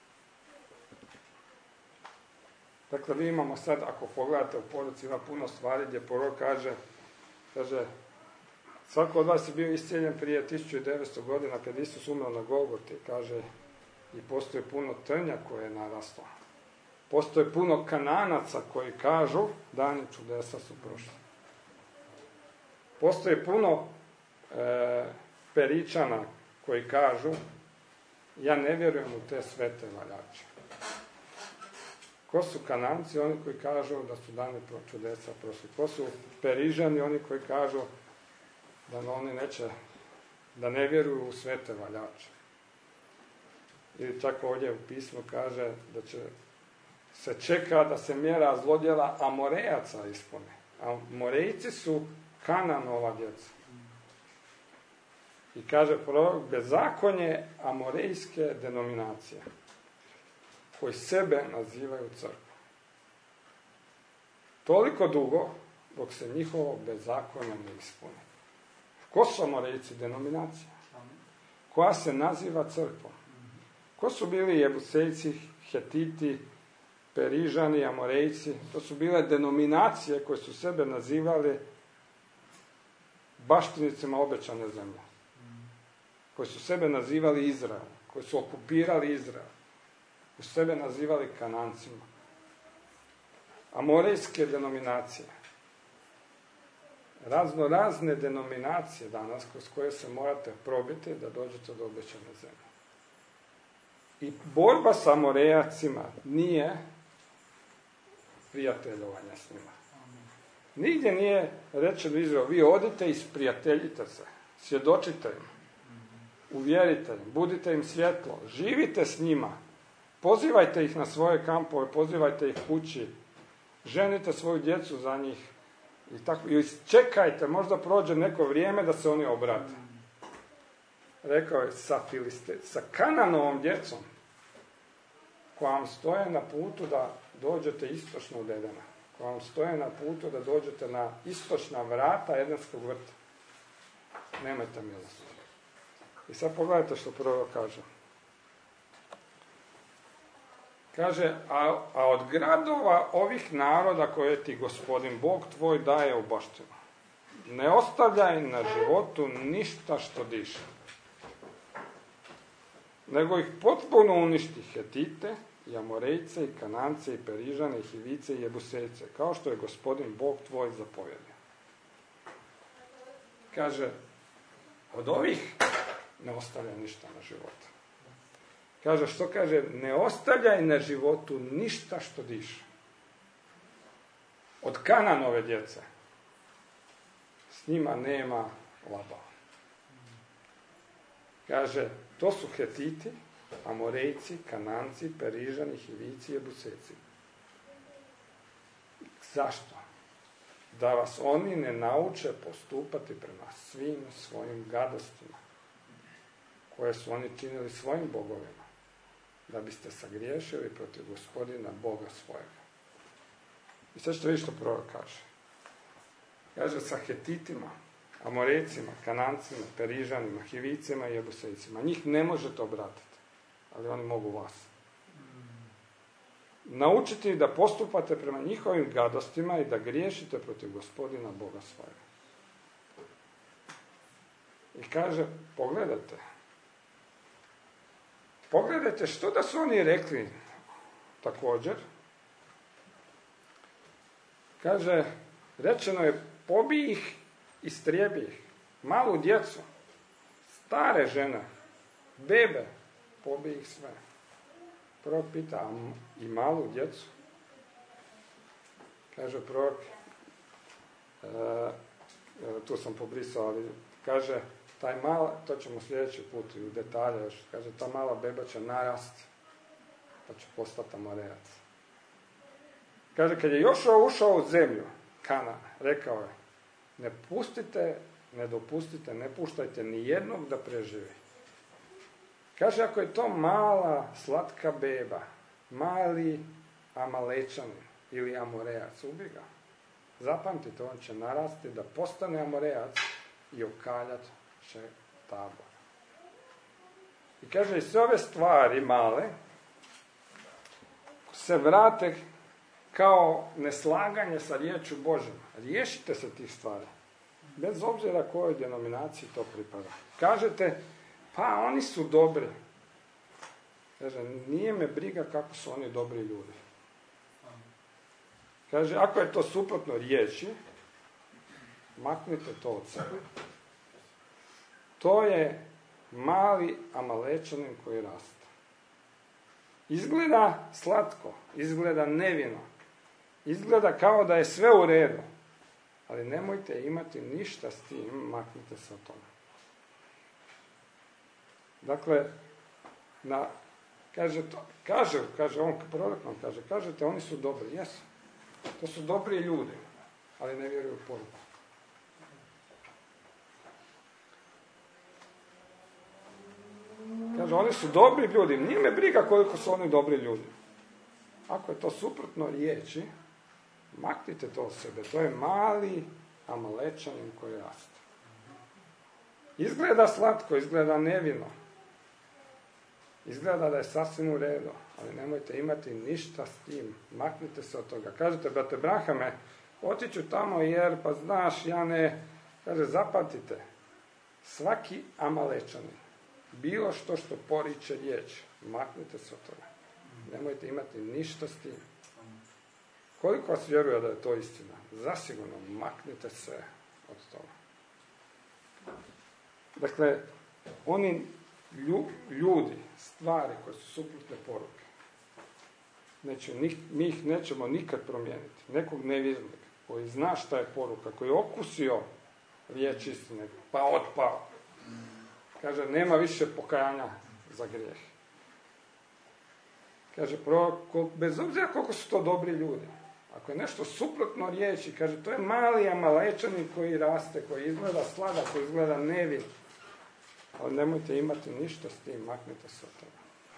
Dakle, vi imamo sad, ako pogledate u poruci, ima puno stvari gdje prorok kaže, kaže, svako od vas je bio iscijeljen prije tisuću devetsto godina kad Isus umro na Golgoti, kaže, i postoji puno trnja koje je naraslo. Postoji puno Kananaca koji kažu, dani čudesa su prošli. Postoji puno e, Peričana koji kažu, ja ne vjerujem u te svete valjače. Ko su Kananci? Oni koji kažu da su dani čudesa prošli. Ko su Perižani? Oni koji kažu da oni neće, da ne vjeruju u svete valjače. Ili čak ovdje u pismu kaže da će se čeka da se mjera zlodjela Amorejaca ispune. Amorejci su Kananova djeca. I kaže prorok, bezakonje amorejske denominacije, koji sebe nazivaju crkvom. Toliko dugo, dok se njihovo bezakonje ne ispune. Ko su Amorejci? Denominacija. Koja se naziva crkvom. Ko su bili Jebusejci, Hetiti, Perižani, Amorejci? To su bile denominacije koje su sebe nazivali baštinicima obećane zemlje. Koji su sebe nazivali Izrael. Koji su okupirali Izrael. Koji su sebe nazivali Kanancima. Amorejske denominacije. Razno razne denominacije danas kroz koje se morate probiti da dođete do obećane zemlje. I borba sa Amorejacima nije prijateljovanja s njima. Nigdje nije rečeno Izraelu, vi odite i sprijateljite se, svjedočite im, uvjerite im, budite im svjetlo, živite s njima, pozivajte ih na svoje kampove, pozivajte ih kući, ženite svoju djecu za njih i tako, i čekajte, možda prođe neko vrijeme da se oni obrate. Rekao je, sa, Filiste, sa Kananovom djecom, koja vam stoje na putu da dođete istočno od Edena, koja vam stoje na putu da dođete na istočna vrata Edenskog vrta. Nemojte milosti. I sad pogledajte što prvo kaže. Kaže, a, a od gradova ovih naroda koje ti Gospodin Bog tvoj daje u baštinu, ne ostavljaj na životu ništa što diše, nego ih potpuno uništi Hetite, i Amorejce, i Kanance, i Perižane, i Hivice, i Jebusejce, kao što je Gospodin Bog tvoj zapovjedio. Kaže, od ovih ne ostavlja ništa na životu. Kaže, što kaže? Ne ostavljaj na životu ništa što diše. Od Kananove djece. S njima nema Labana. Kaže, to su Hetiti, Amorejci, Kananci, Perižani, Hivici i Jebusejci. Zašto? Da vas oni ne nauče postupati prema svim svojim gadostima koje su oni činili svojim bogovima, da biste sagriješili protiv Gospodina Boga svojega. I sad što vidite što prorok kaže. Kaže, sa Hetitima, Amorejcima, Kanancima, Perižanima, Hivicima i Jebusejcima. Njih ne možete obratiti, ali oni mogu vas. Naučiti da postupate prema njihovim gadostima i da griješite protiv Gospodina Boga svojega. I kaže, pogledajte. Pogledajte što da su oni rekli također. Kaže, rečeno je, pobij ih, istrijebi ih. Malu djecu, stare žene, bebe, pobij ih sve. Prorok pita, a i malu djecu? Kaže prorok, e, tu sam pobrisao, ali kaže, taj mala, to ćemo sljedeći put i u detalje još, kaže, ta mala beba će narasti, pa će postati Amorejac. Kaže, kad je Jošua ušao u zemlju, Kanana, rekao je, ne pustite, ne dopustite, ne puštajte ni jednog da preživi. Kaže, ako je to mala, slatka beba, mali Amalečanin ili Amorejac, ubi ga. Zapamtite, on će narasti da postane Amorejac i okaljat će Tabor. I kaže, i sve ove stvari male se vrate kao neslaganje sa riječju Božjom. Riješite se tih stvari. Bez obzira kojoj denominaciji to pripada. Kažete, pa oni su dobri. Kaže, nije me briga kako su oni dobri ljudi. Kaže, ako je to suprotno riječi, maknite to od sebe. To je mali Amalečanin koji raste. Izgleda slatko, izgleda nevino, izgleda kao da je sve u redu, ali nemojte imati ništa s tim, maknite se od toga. Dakle, na, kaže, to, kaže, kaže, on prorok nam kaže, kažete, oni su dobri, jesu. To su dobri ljudi, ali ne vjeruju u poruku. Kaže, oni su dobri ljudi, nije me briga koliko su oni dobri ljudi. Ako je to suprotno riječi, maknite to od sebe. To je mali Amalečanin koji raste. Izgleda slatko, izgleda nevino. Izgleda da je sasvim u redu, ali nemojte imati ništa s tim. Maknite se od toga. Kažete, brate Brahame, otiću tamo jer, pa znaš, ja ne... Kaže, zapamtite, svaki Amalečanin, bilo što što poriče riječ, maknite se od toga. Nemojte imati ništa s tim. Koliko vas vjeruje da je to istina? Zasigurno, maknite se od toga. Dakle, oni ljudi, stvari koje su suprotne poruke, neće, mi ih nećemo nikad promijeniti. Nekog nevjernika koji zna šta je poruka, koji je okusio riječ istine, pa otpao. Kaže, nema više pokajanja za grijeh. Kaže, bez obzira koliko su to dobri ljudi, ako je nešto suprotno riječi, kaže, to je mali Amalečanin koji raste, koji izgleda sladak, koji izgleda nevin. Ali nemojte imati ništa s tim, maknite se od toga.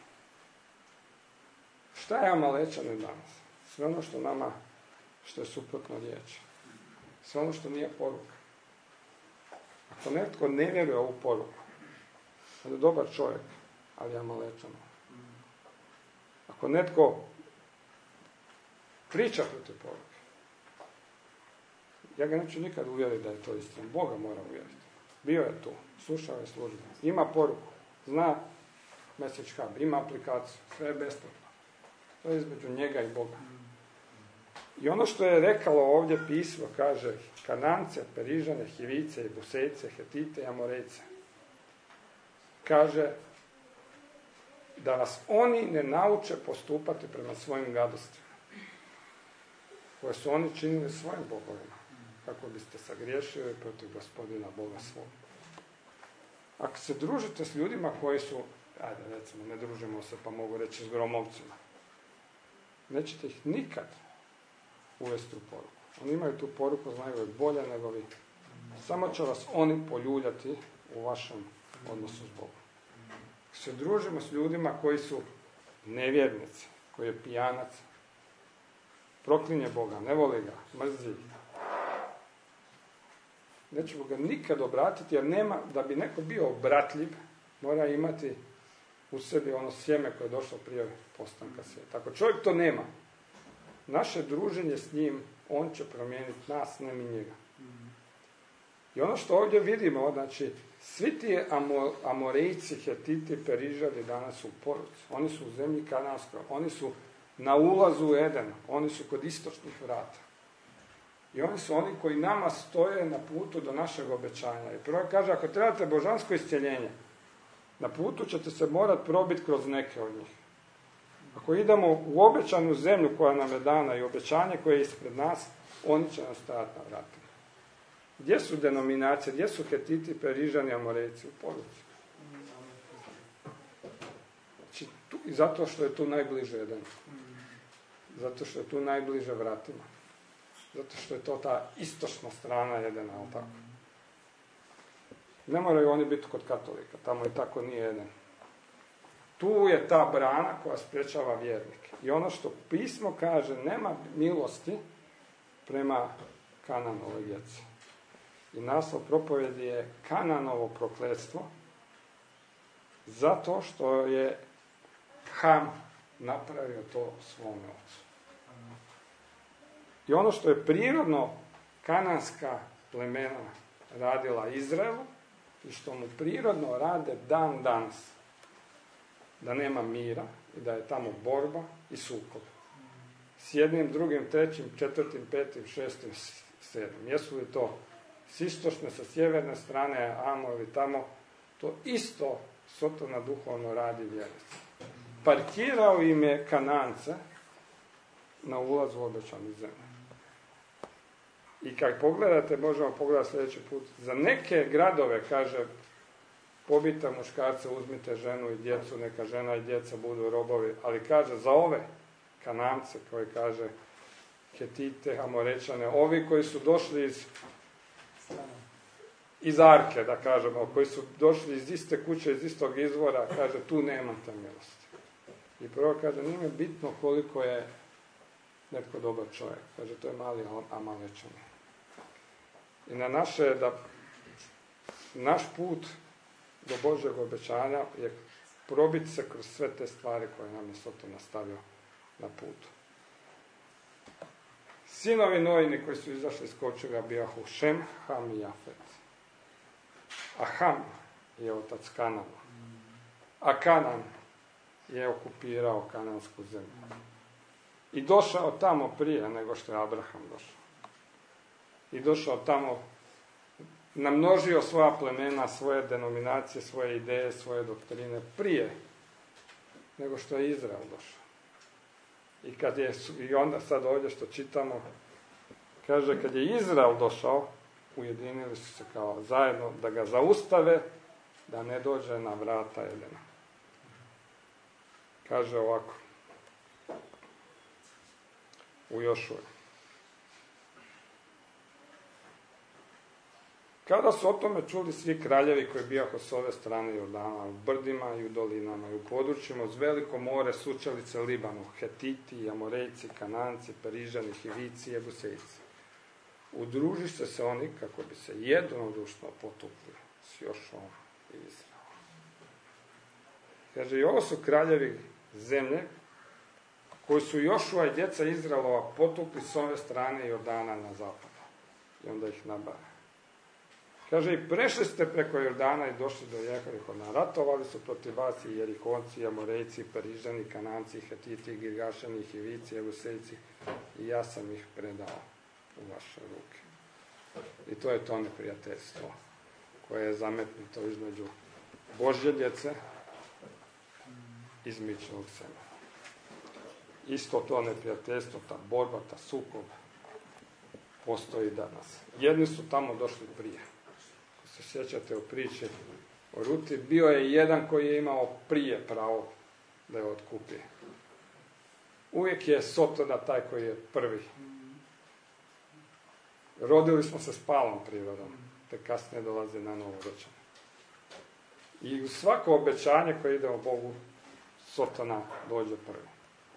Šta je Amalečanin danas? Sve ono što nama, što je suprotno riječi. Sve ono što nije poruka. Ako netko ne vjeruje ovu poruku, on je dobar čovjek, ali je Amalečanin. Ako netko priča protiv poruke, ja ga neću nikad uvjeriti da je to istina. Boga mora uvjeriti. Bio je tu, slušao je službu, ima poruku, zna Message Hub, ima aplikaciju, sve je besplatno. To je između njega i Boga. I ono što je rekalo ovdje pismo, kaže, Kanance, Perižane, Hivice, Busejce, Hetite i Amorejce. Kaže, da vas oni ne nauče postupati prema svojim gadostima, koje su oni činili svojim bogovima, kako biste sagriješili protiv Gospodina Boga svog. Ako se družite s ljudima koji su, ajde recimo, ne družimo se pa mogu reći s gromovcima, nećete ih nikad uvesti u poruku. Oni imaju tu poruku, znaju je bolje nego vi. Samo će vas oni poljuljati u vašem odnosu s Bogom. Ako se družimo s ljudima koji su nevjernici, koji je pijanac, proklinje Boga, ne voli ga, mrzi, nećemo ga nikad obratiti, jer nema, da bi neko bio obratljiv, mora imati u sebi ono sjeme koje je došlo prije postanka svijeta. Ako čovjek to nema, naše druženje s njim, on će promijeniti nas, ne mi njega. I ono što ovdje vidimo, znači, svi ti Amorejci, Hetiti, Perižani danas su u poruci. Oni su u zemlji Kananskoj, oni su na ulazu u Eden, oni su kod istočnih vrata. I oni su oni koji nama stoje na putu do našeg obećanja. I prvo kaže, ako trebate božansko iscjeljenje, na putu ćete se morati probiti kroz neke od njih. Ako idemo u obećanu zemlju koja nam je dana i obećanje koje je ispred nas, oni će nam stajati na vratima. Gdje su denominacije, gdje su Hetiti, Perižani, Amorejci? U poruci. Znači, tu, i zato što je tu najbliže jedan. Zato što je tu najbliže vratima. Zato što je to ta istočna strana jedena, ali tako. Ne moraju oni biti kod katolika, tamo i tako nije jedan. Tu je ta brana koja sprječava vjernike. I ono što pismo kaže, nema milosti prema Kananovoj djeci. I naslov propovjedi je Kananovo prokletstvo, zato što je Ham napravio to svome ocu. I ono što je prirodno kananska plemena radila Izraelu i što mu prirodno rade dan danas, da nema mira i da je tamo borba i sukob. S jednim, drugim, trećim, četvrtim, petim, šestim, sedmim. Jesu li to s istočne, sa sjeverne strane, amo ili tamo, to isto Sotona duhovno radi vjernici. Parkirao im je Kanance na ulazu u obećanu zemlju. I kad pogledate, možemo pogledati sljedeći put, za neke gradove, kaže, pobijte muškarce, uzmite ženu i djecu, neka žena i djeca budu robovi, ali kaže, za ove Kanance, koji kaže, Hetite, Amorečane, ovi koji su došli iz iz arke, da kažemo, koji su došli iz iste kuće, iz istog izvora, kaže, tu nemate milosti. I prvo kaže, nije bitno koliko je netko dobar čovjek. Kaže, to je mali Amalečanin. I na naše, da naš put do Božjeg obećanja je probiti se kroz sve te stvari koje nam je Sotona nastavio na putu. Sinovi Nojini koji su izašli iz kočega bijahu Šem, Ham i Jafet. A Ham je otac Kanana. A Kanan je okupirao kanansku zemlju. I došao tamo prije nego što je Abraham došao. I došao tamo, namnožio svoja plemena, svoje denominacije, svoje ideje, svoje doktrine prije nego što je Izrael došao. I, kad je, i onda sad ovdje što čitamo, kaže kad je Izrael došao, ujedinili su se kao zajedno da ga zaustave, da ne dođe na vrata Edena. Kaže ovako u Jošuju. Kada su o tome čuli svi kraljevi koji bijahu s ove strane Jordana, u brdima i u dolinama i u područjima uz veliko more, sučelice Libanu, Hetiti, Amorejci, Kananci, Perižani, Hivici i Jebusejci. Udruži se se oni kako bi se jednodušno potukli s Jošuom i Izraelom. Kaže, i ovo su kraljevi zemlje koji su Jošua i djeca Izraelova potukli s ove strane Jordana na zapad. I onda ih nabaja. Kaže, i prešli ste preko Jordana i došli do Jerihona. Ratovali su protiv vas i Jerihonci, i Amorejci, i Perižani, i Kananci, i Hetiti, i Girgašani, i Hivici, i Jebusejci. I ja sam ih predao u vaše ruke. I to je to neprijateljstvo koje je zametnuto između Božje djece i izmičnog semena. Isto to neprijateljstvo, ta borba, ta sukob postoji danas. Jedni su tamo došli prije. Ako se sjećate u priči o Ruti, bio je jedan koji je imao prije pravo da je otkupi. Uvijek je Sotona taj koji je prvi. Rodili smo se s palom prirodom, te kasnije dolaze na novorođenje. I u svako obećanje koje ide o Bogu, Sotona dođe prvi.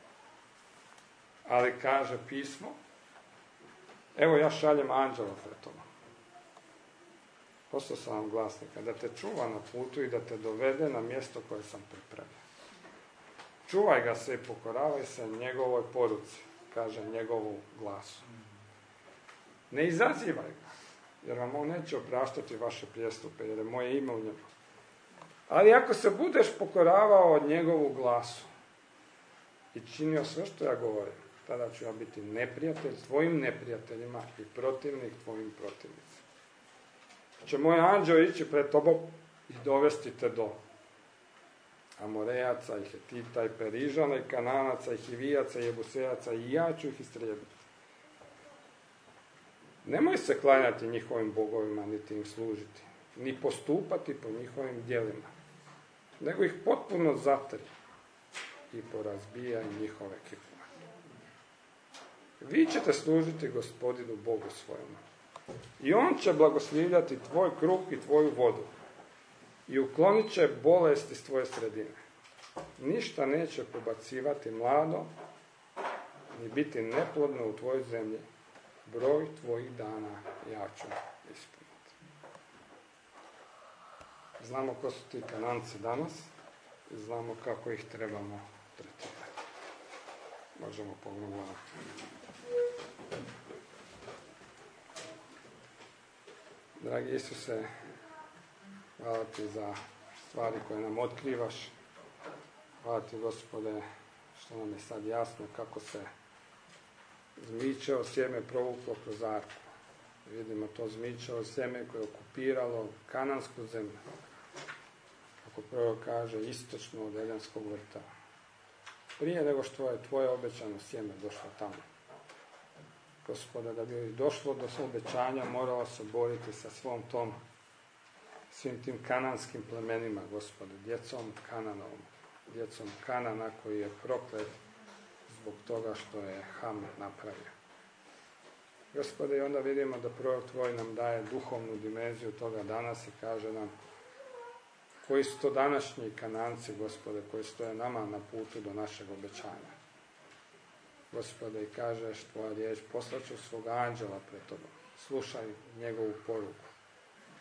Ali kaže pismo, evo ja šaljem anđela pred tobom. Poslao sam vam glasnika, da te čuva na putu i da te dovede na mjesto koje sam pripremio. Čuvaj ga se i pokoravaj se njegovoj poruci, kaže njegovu glasu. Ne izazivaj ga, jer vam on neće opraštati vaše prijestupe, jer je moje ime u njemu. Ali ako se budeš pokoravao njegovu glasu i činio sve što ja govorim, tada ću ja biti neprijatelj tvojim neprijateljima i protivnik tvojim protivnicima. Će moj anđeo ići pred tobom i dovesti te do Amorejaca i Hetita i Perižana i Kananaca i Hivijaca i Jebusejaca i ja ću ih istrijebiti. Nemoj se klanjati njihovim bogovima, niti im služiti, ni postupati po njihovim djelima, nego ih potpuno zatri i porazbijaj njihove kipove. Vi ćete služiti Gospodinu Bogu svojemu. I on će blagoslivljati tvoj kruh i tvoju vodu. I uklonit će bolesti s tvoje sredine. Ništa neće pobacivati mlado, ni biti neplodno u tvojoj zemlji. Broj tvojih dana ja ću ispuniti. Znamo ko su ti Kananci danas i znamo kako ih trebamo tretirati. Možemo pogledati. Dragi Isuse, hvala ti za stvari koje nam otkrivaš. Hvala ti, Gospode, što nam je sad jasno kako se zmičeo sjeme provuklo kroz arku. Vidimo to zmičeo sjeme koje je okupiralo kanansku zemlju. Kako prvo kaže, istočno od Edenskog vrta. Prije nego što je tvoje obećano sjeme došlo tamo. Gospode, da bi došlo do svog obećanja, morala se boriti sa svom tom, svim tim kananskim plemenima, Gospode, djecom Kananovom, djecom Kanana koji je proklet zbog toga što je Ham napravio. Gospode, i onda vidimo da prorok tvoj nam daje duhovnu dimenziju toga danas i kaže nam koji su to današnji Kananci, Gospode, koji stoje nama na putu do našeg obećanja. Gospode, i kažeš tvoja riječ, poslaću svog anđela pred tobom. Slušaj njegovu poruku.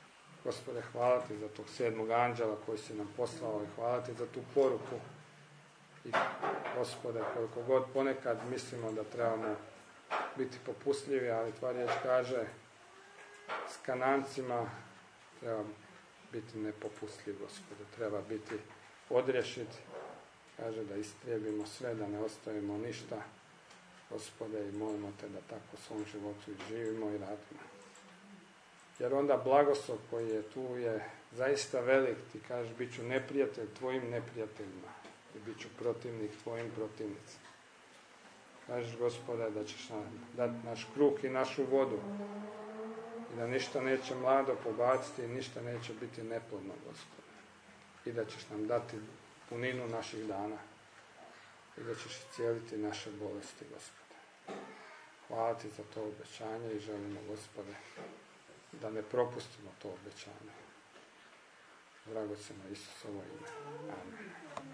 Gospode, hvala ti za tog sedmog anđela koji si nam poslao i hvala ti za tu poruku. I Gospode, koliko god ponekad mislimo da trebamo biti popustljivi, ali tvoja riječ kaže s Kanancima treba biti nepopustljiv, Gospode, treba biti odrješit, kaže da istrijebimo sve, da ne ostavimo ništa, Gospode, i molimo te da tako u svom životu i živimo i radimo. Jer onda blagoslov koji je tu je zaista velik, ti kažeš bit ću neprijatelj tvojim neprijateljima i bit ću protivnik tvojim protivnicima. Kažeš, Gospode, da ćeš nam dati naš kruh i našu vodu i da ništa neće mlado pobaciti i ništa neće biti neplodno, Gospode. I da ćeš nam dati puninu naših dana i da ćeš iscijeliti naše bolesti, Gospode. Hvala ti za to obećanje i želimo, Gospode, da ne propustimo to obećanje. Dragocjeno Isusovo ime. Amen.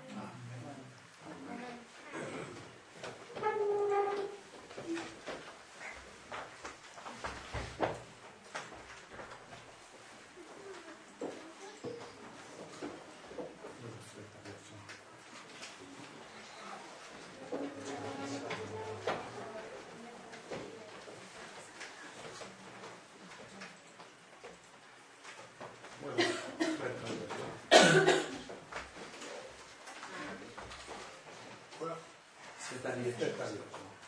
Amen. Sveta riječ. Sveta riječ.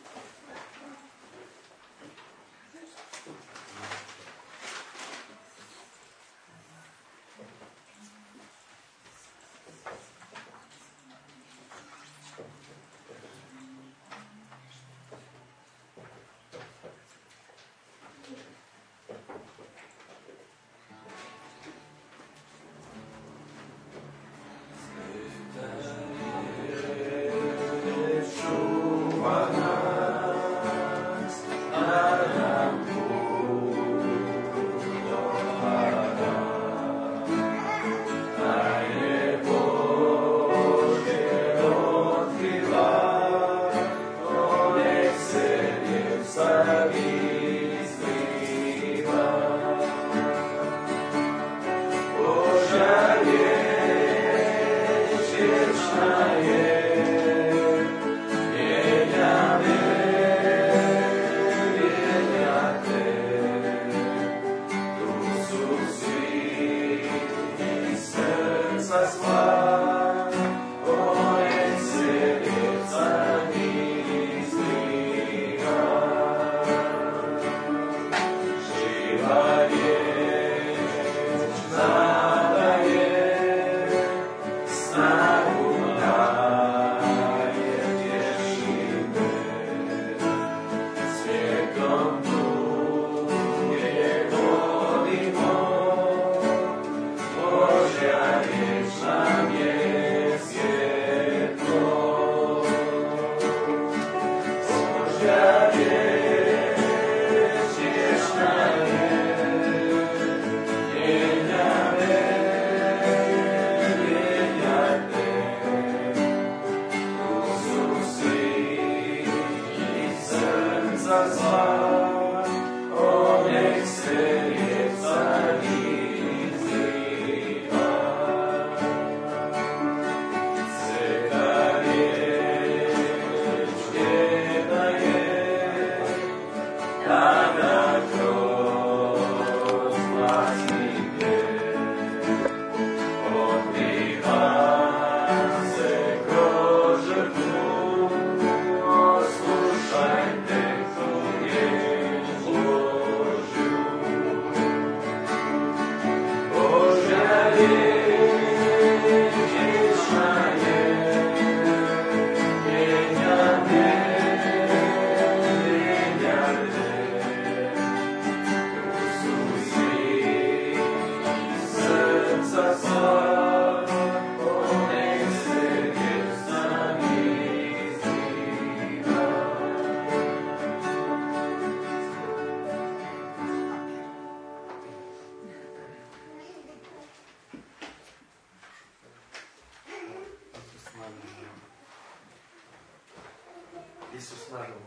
Isus naglo.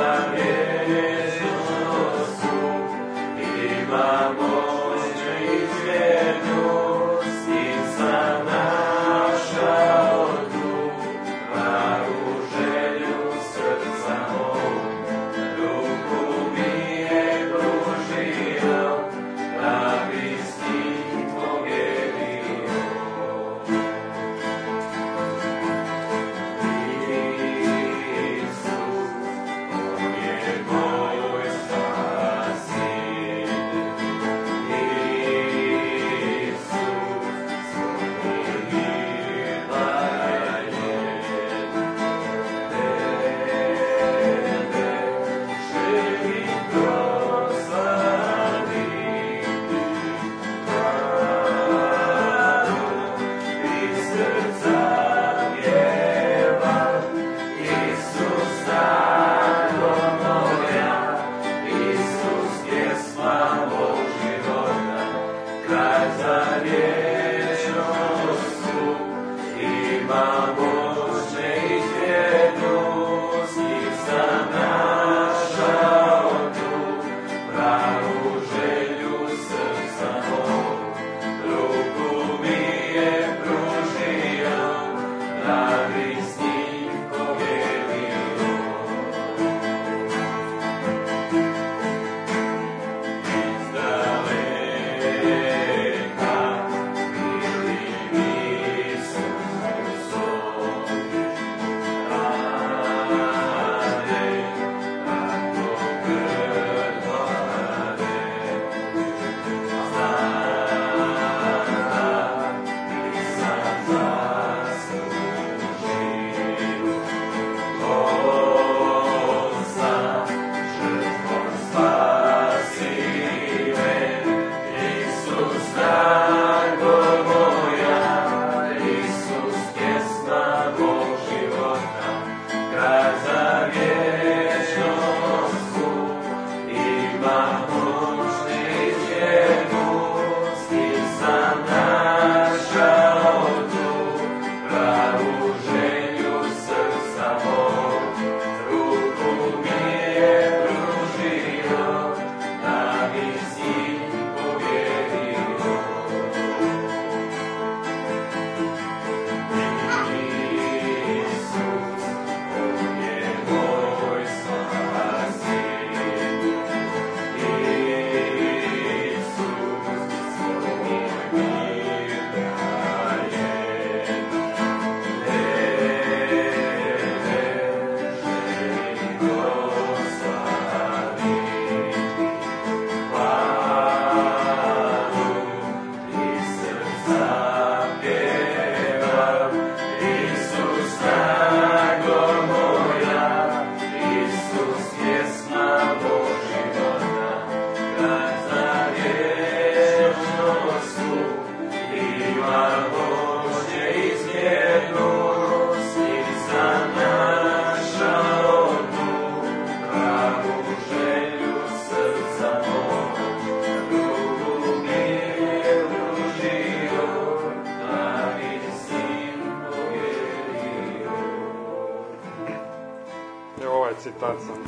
citat sam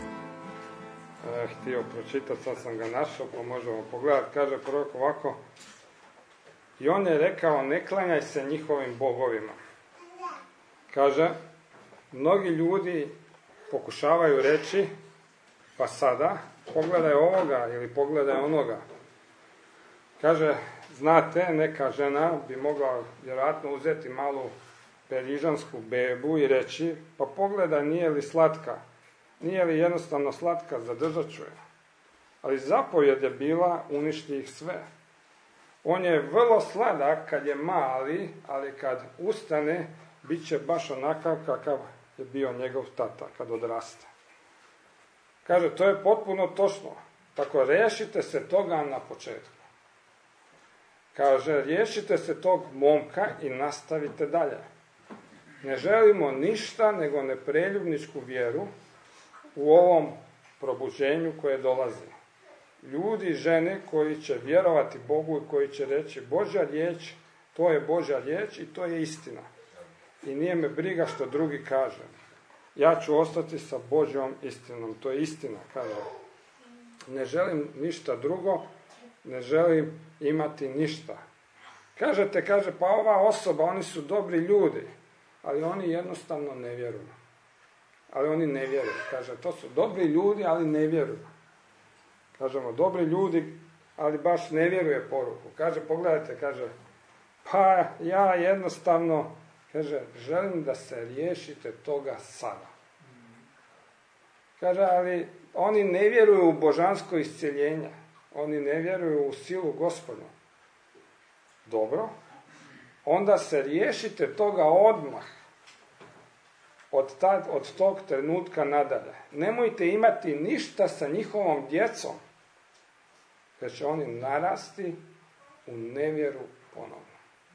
e, htio pročitati, sad sam ga našao, pa možemo pogledati. Kaže prorok ovako: i on je rekao, ne klanjaj se njihovim bogovima. Kaže, mnogi ljudi pokušavaju reći, pa sada, pogledaj ovoga ili pogledaj onoga. Kaže, znate, neka žena bi mogla vjerojatno uzeti malu perižansku bebu i reći, pa pogledaj, nije li slatka, nije li jednostavno slatka, zadržat ću je. Ali zapovjed je bila, uništi ih sve. On je vrlo sladak kad je mali, ali kad ustane, bit će baš onakav kakav je bio njegov tata kad odraste. Kaže, to je potpuno točno. Tako, riješite se toga na početku. Kaže, riješite se tog momka i nastavite dalje. Ne želimo ništa nego nepreljubničku vjeru u ovom probuđenju koje dolazi. Ljudi i žene koji će vjerovati Bogu i koji će reći, Božja riječ, to je Božja riječ i to je istina. I nije me briga što drugi kaže. ja ću ostati sa Božjom istinom. To je istina, kaže. Ne želim ništa drugo, ne želim imati ništa. Kažete, kaže, pa ova osoba, oni su dobri ljudi, ali oni jednostavno ne vjeruju. Ali oni ne vjeruju. Kaže, to su dobri ljudi, ali ne vjeruju. Kažemo, dobri ljudi, ali baš ne vjeruje poruku. Kaže, pogledajte, kaže, pa ja jednostavno, kaže, želim da se riješite toga sada. Kaže, ali oni ne vjeruju u božansko iscjeljenje. Oni ne vjeruju u silu Gospodnju. Dobro. Onda se riješite toga odmah. Od, tad, od tog trenutka nadalje. Nemojte imati ništa sa njihovom djecom. Jer će oni narasti u nevjeru ponovno.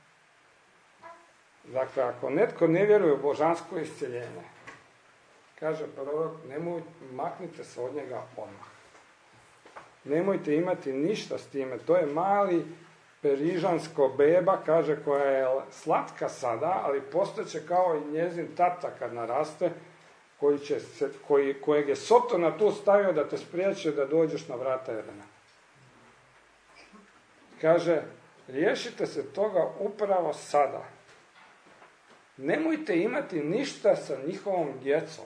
Dakle, ako netko ne vjeruje u božansko iscjeljenje, kaže prorok, nemoj, maknite se od njega odmah. Nemojte imati ništa s time. To je mali perižansko beba, kaže, koja je slatka sada, ali postaće kao i njezin tata kad naraste, koji će se, koji, kojeg je Sotona tu stavio da te spriječi da dođeš na vrata Edena. Kaže, riješite se toga upravo sada. Nemojte imati ništa sa njihovom djecom,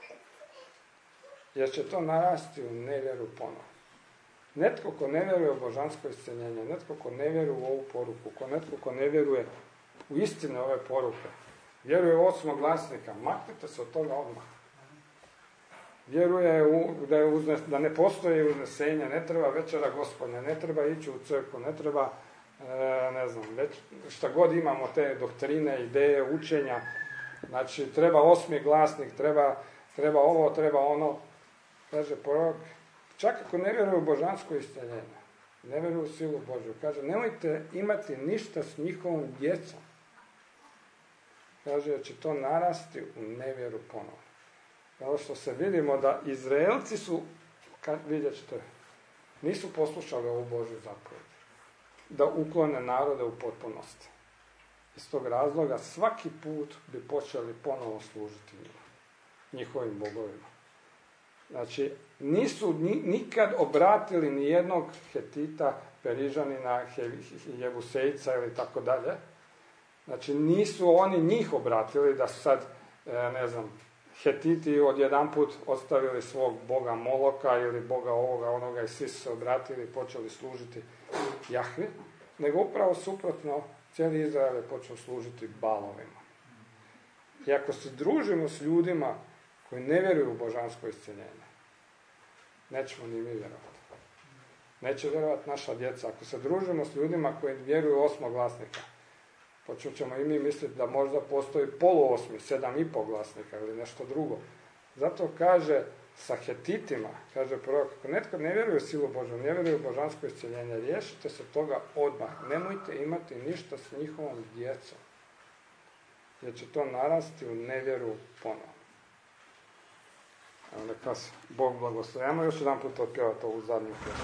jer će to narasti u nevjeru ponovno. Netko ko ne vjeruje u božansko iscjeljenje, netko ko ne vjeruje u ovu poruku, ko netko ko ne vjeruje u istine ove poruke, vjeruje u osmoglasnika, maknite se od toga odmah. Vjeruje u, da, je uznes, da ne postoji uznesenje, ne treba večera Gospodnja, ne treba ići u crkvu, ne treba, e, ne znam, već, šta god imamo te doktrine, ideje, učenja, znači treba osmi glasnik, treba, treba ovo, treba ono, kaže prorok, čak ako ne vjeruju u božansko iscjeljenje, ne vjeruju u silu Božju, kaže, nemojte imati ništa s njihovom djecom. Kaže, će to narasti u nevjeru ponovno. Kao što se vidimo da Izraelci su, kad vidjet ćete, nisu poslušali ovu Božju zapovjed, da uklone narode u potpunosti. Iz tog razloga svaki put bi počeli ponovo služiti njima, njihovim bogovima. Znači, nisu ni, nikad obratili ni jednog Hetita, Perižanina, Jebusejca ili tako dalje. Znači, nisu oni njih obratili da su sad, ne znam, Hetiti odjedanput ostavili svog boga Moloka ili boga ovoga, onoga i svi su se obratili i počeli služiti Jahvi, nego upravo suprotno, cijeli Izrael je počeo služiti balovima. I ako se družimo s ljudima koji ne vjeruju u božansko iscjeljenje, nećemo ni mi vjerovati. Neće vjerovati naša djeca. Ako se družimo s ljudima koji vjeruju osmoglasnika, počet ćemo i mi misliti da možda postoji poluosmi, sedam i pol glasnika ili nešto drugo. Zato kaže sa Hetitima, kaže prorok, ako netko ne vjeruje u silu Božju, ne vjeruje u božansko iscjeljenje, riješite se toga odmah. Nemojte imati ništa s njihovom djecom, jer će to narasti u nevjeru ponovno. Evo neka vas Bog blagoslovi. Ajmo još jedan put otpjevati ovu zadnju pjesmu.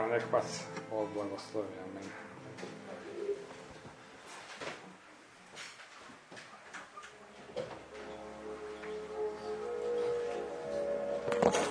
nek vas Bog blagoslovi. Amen.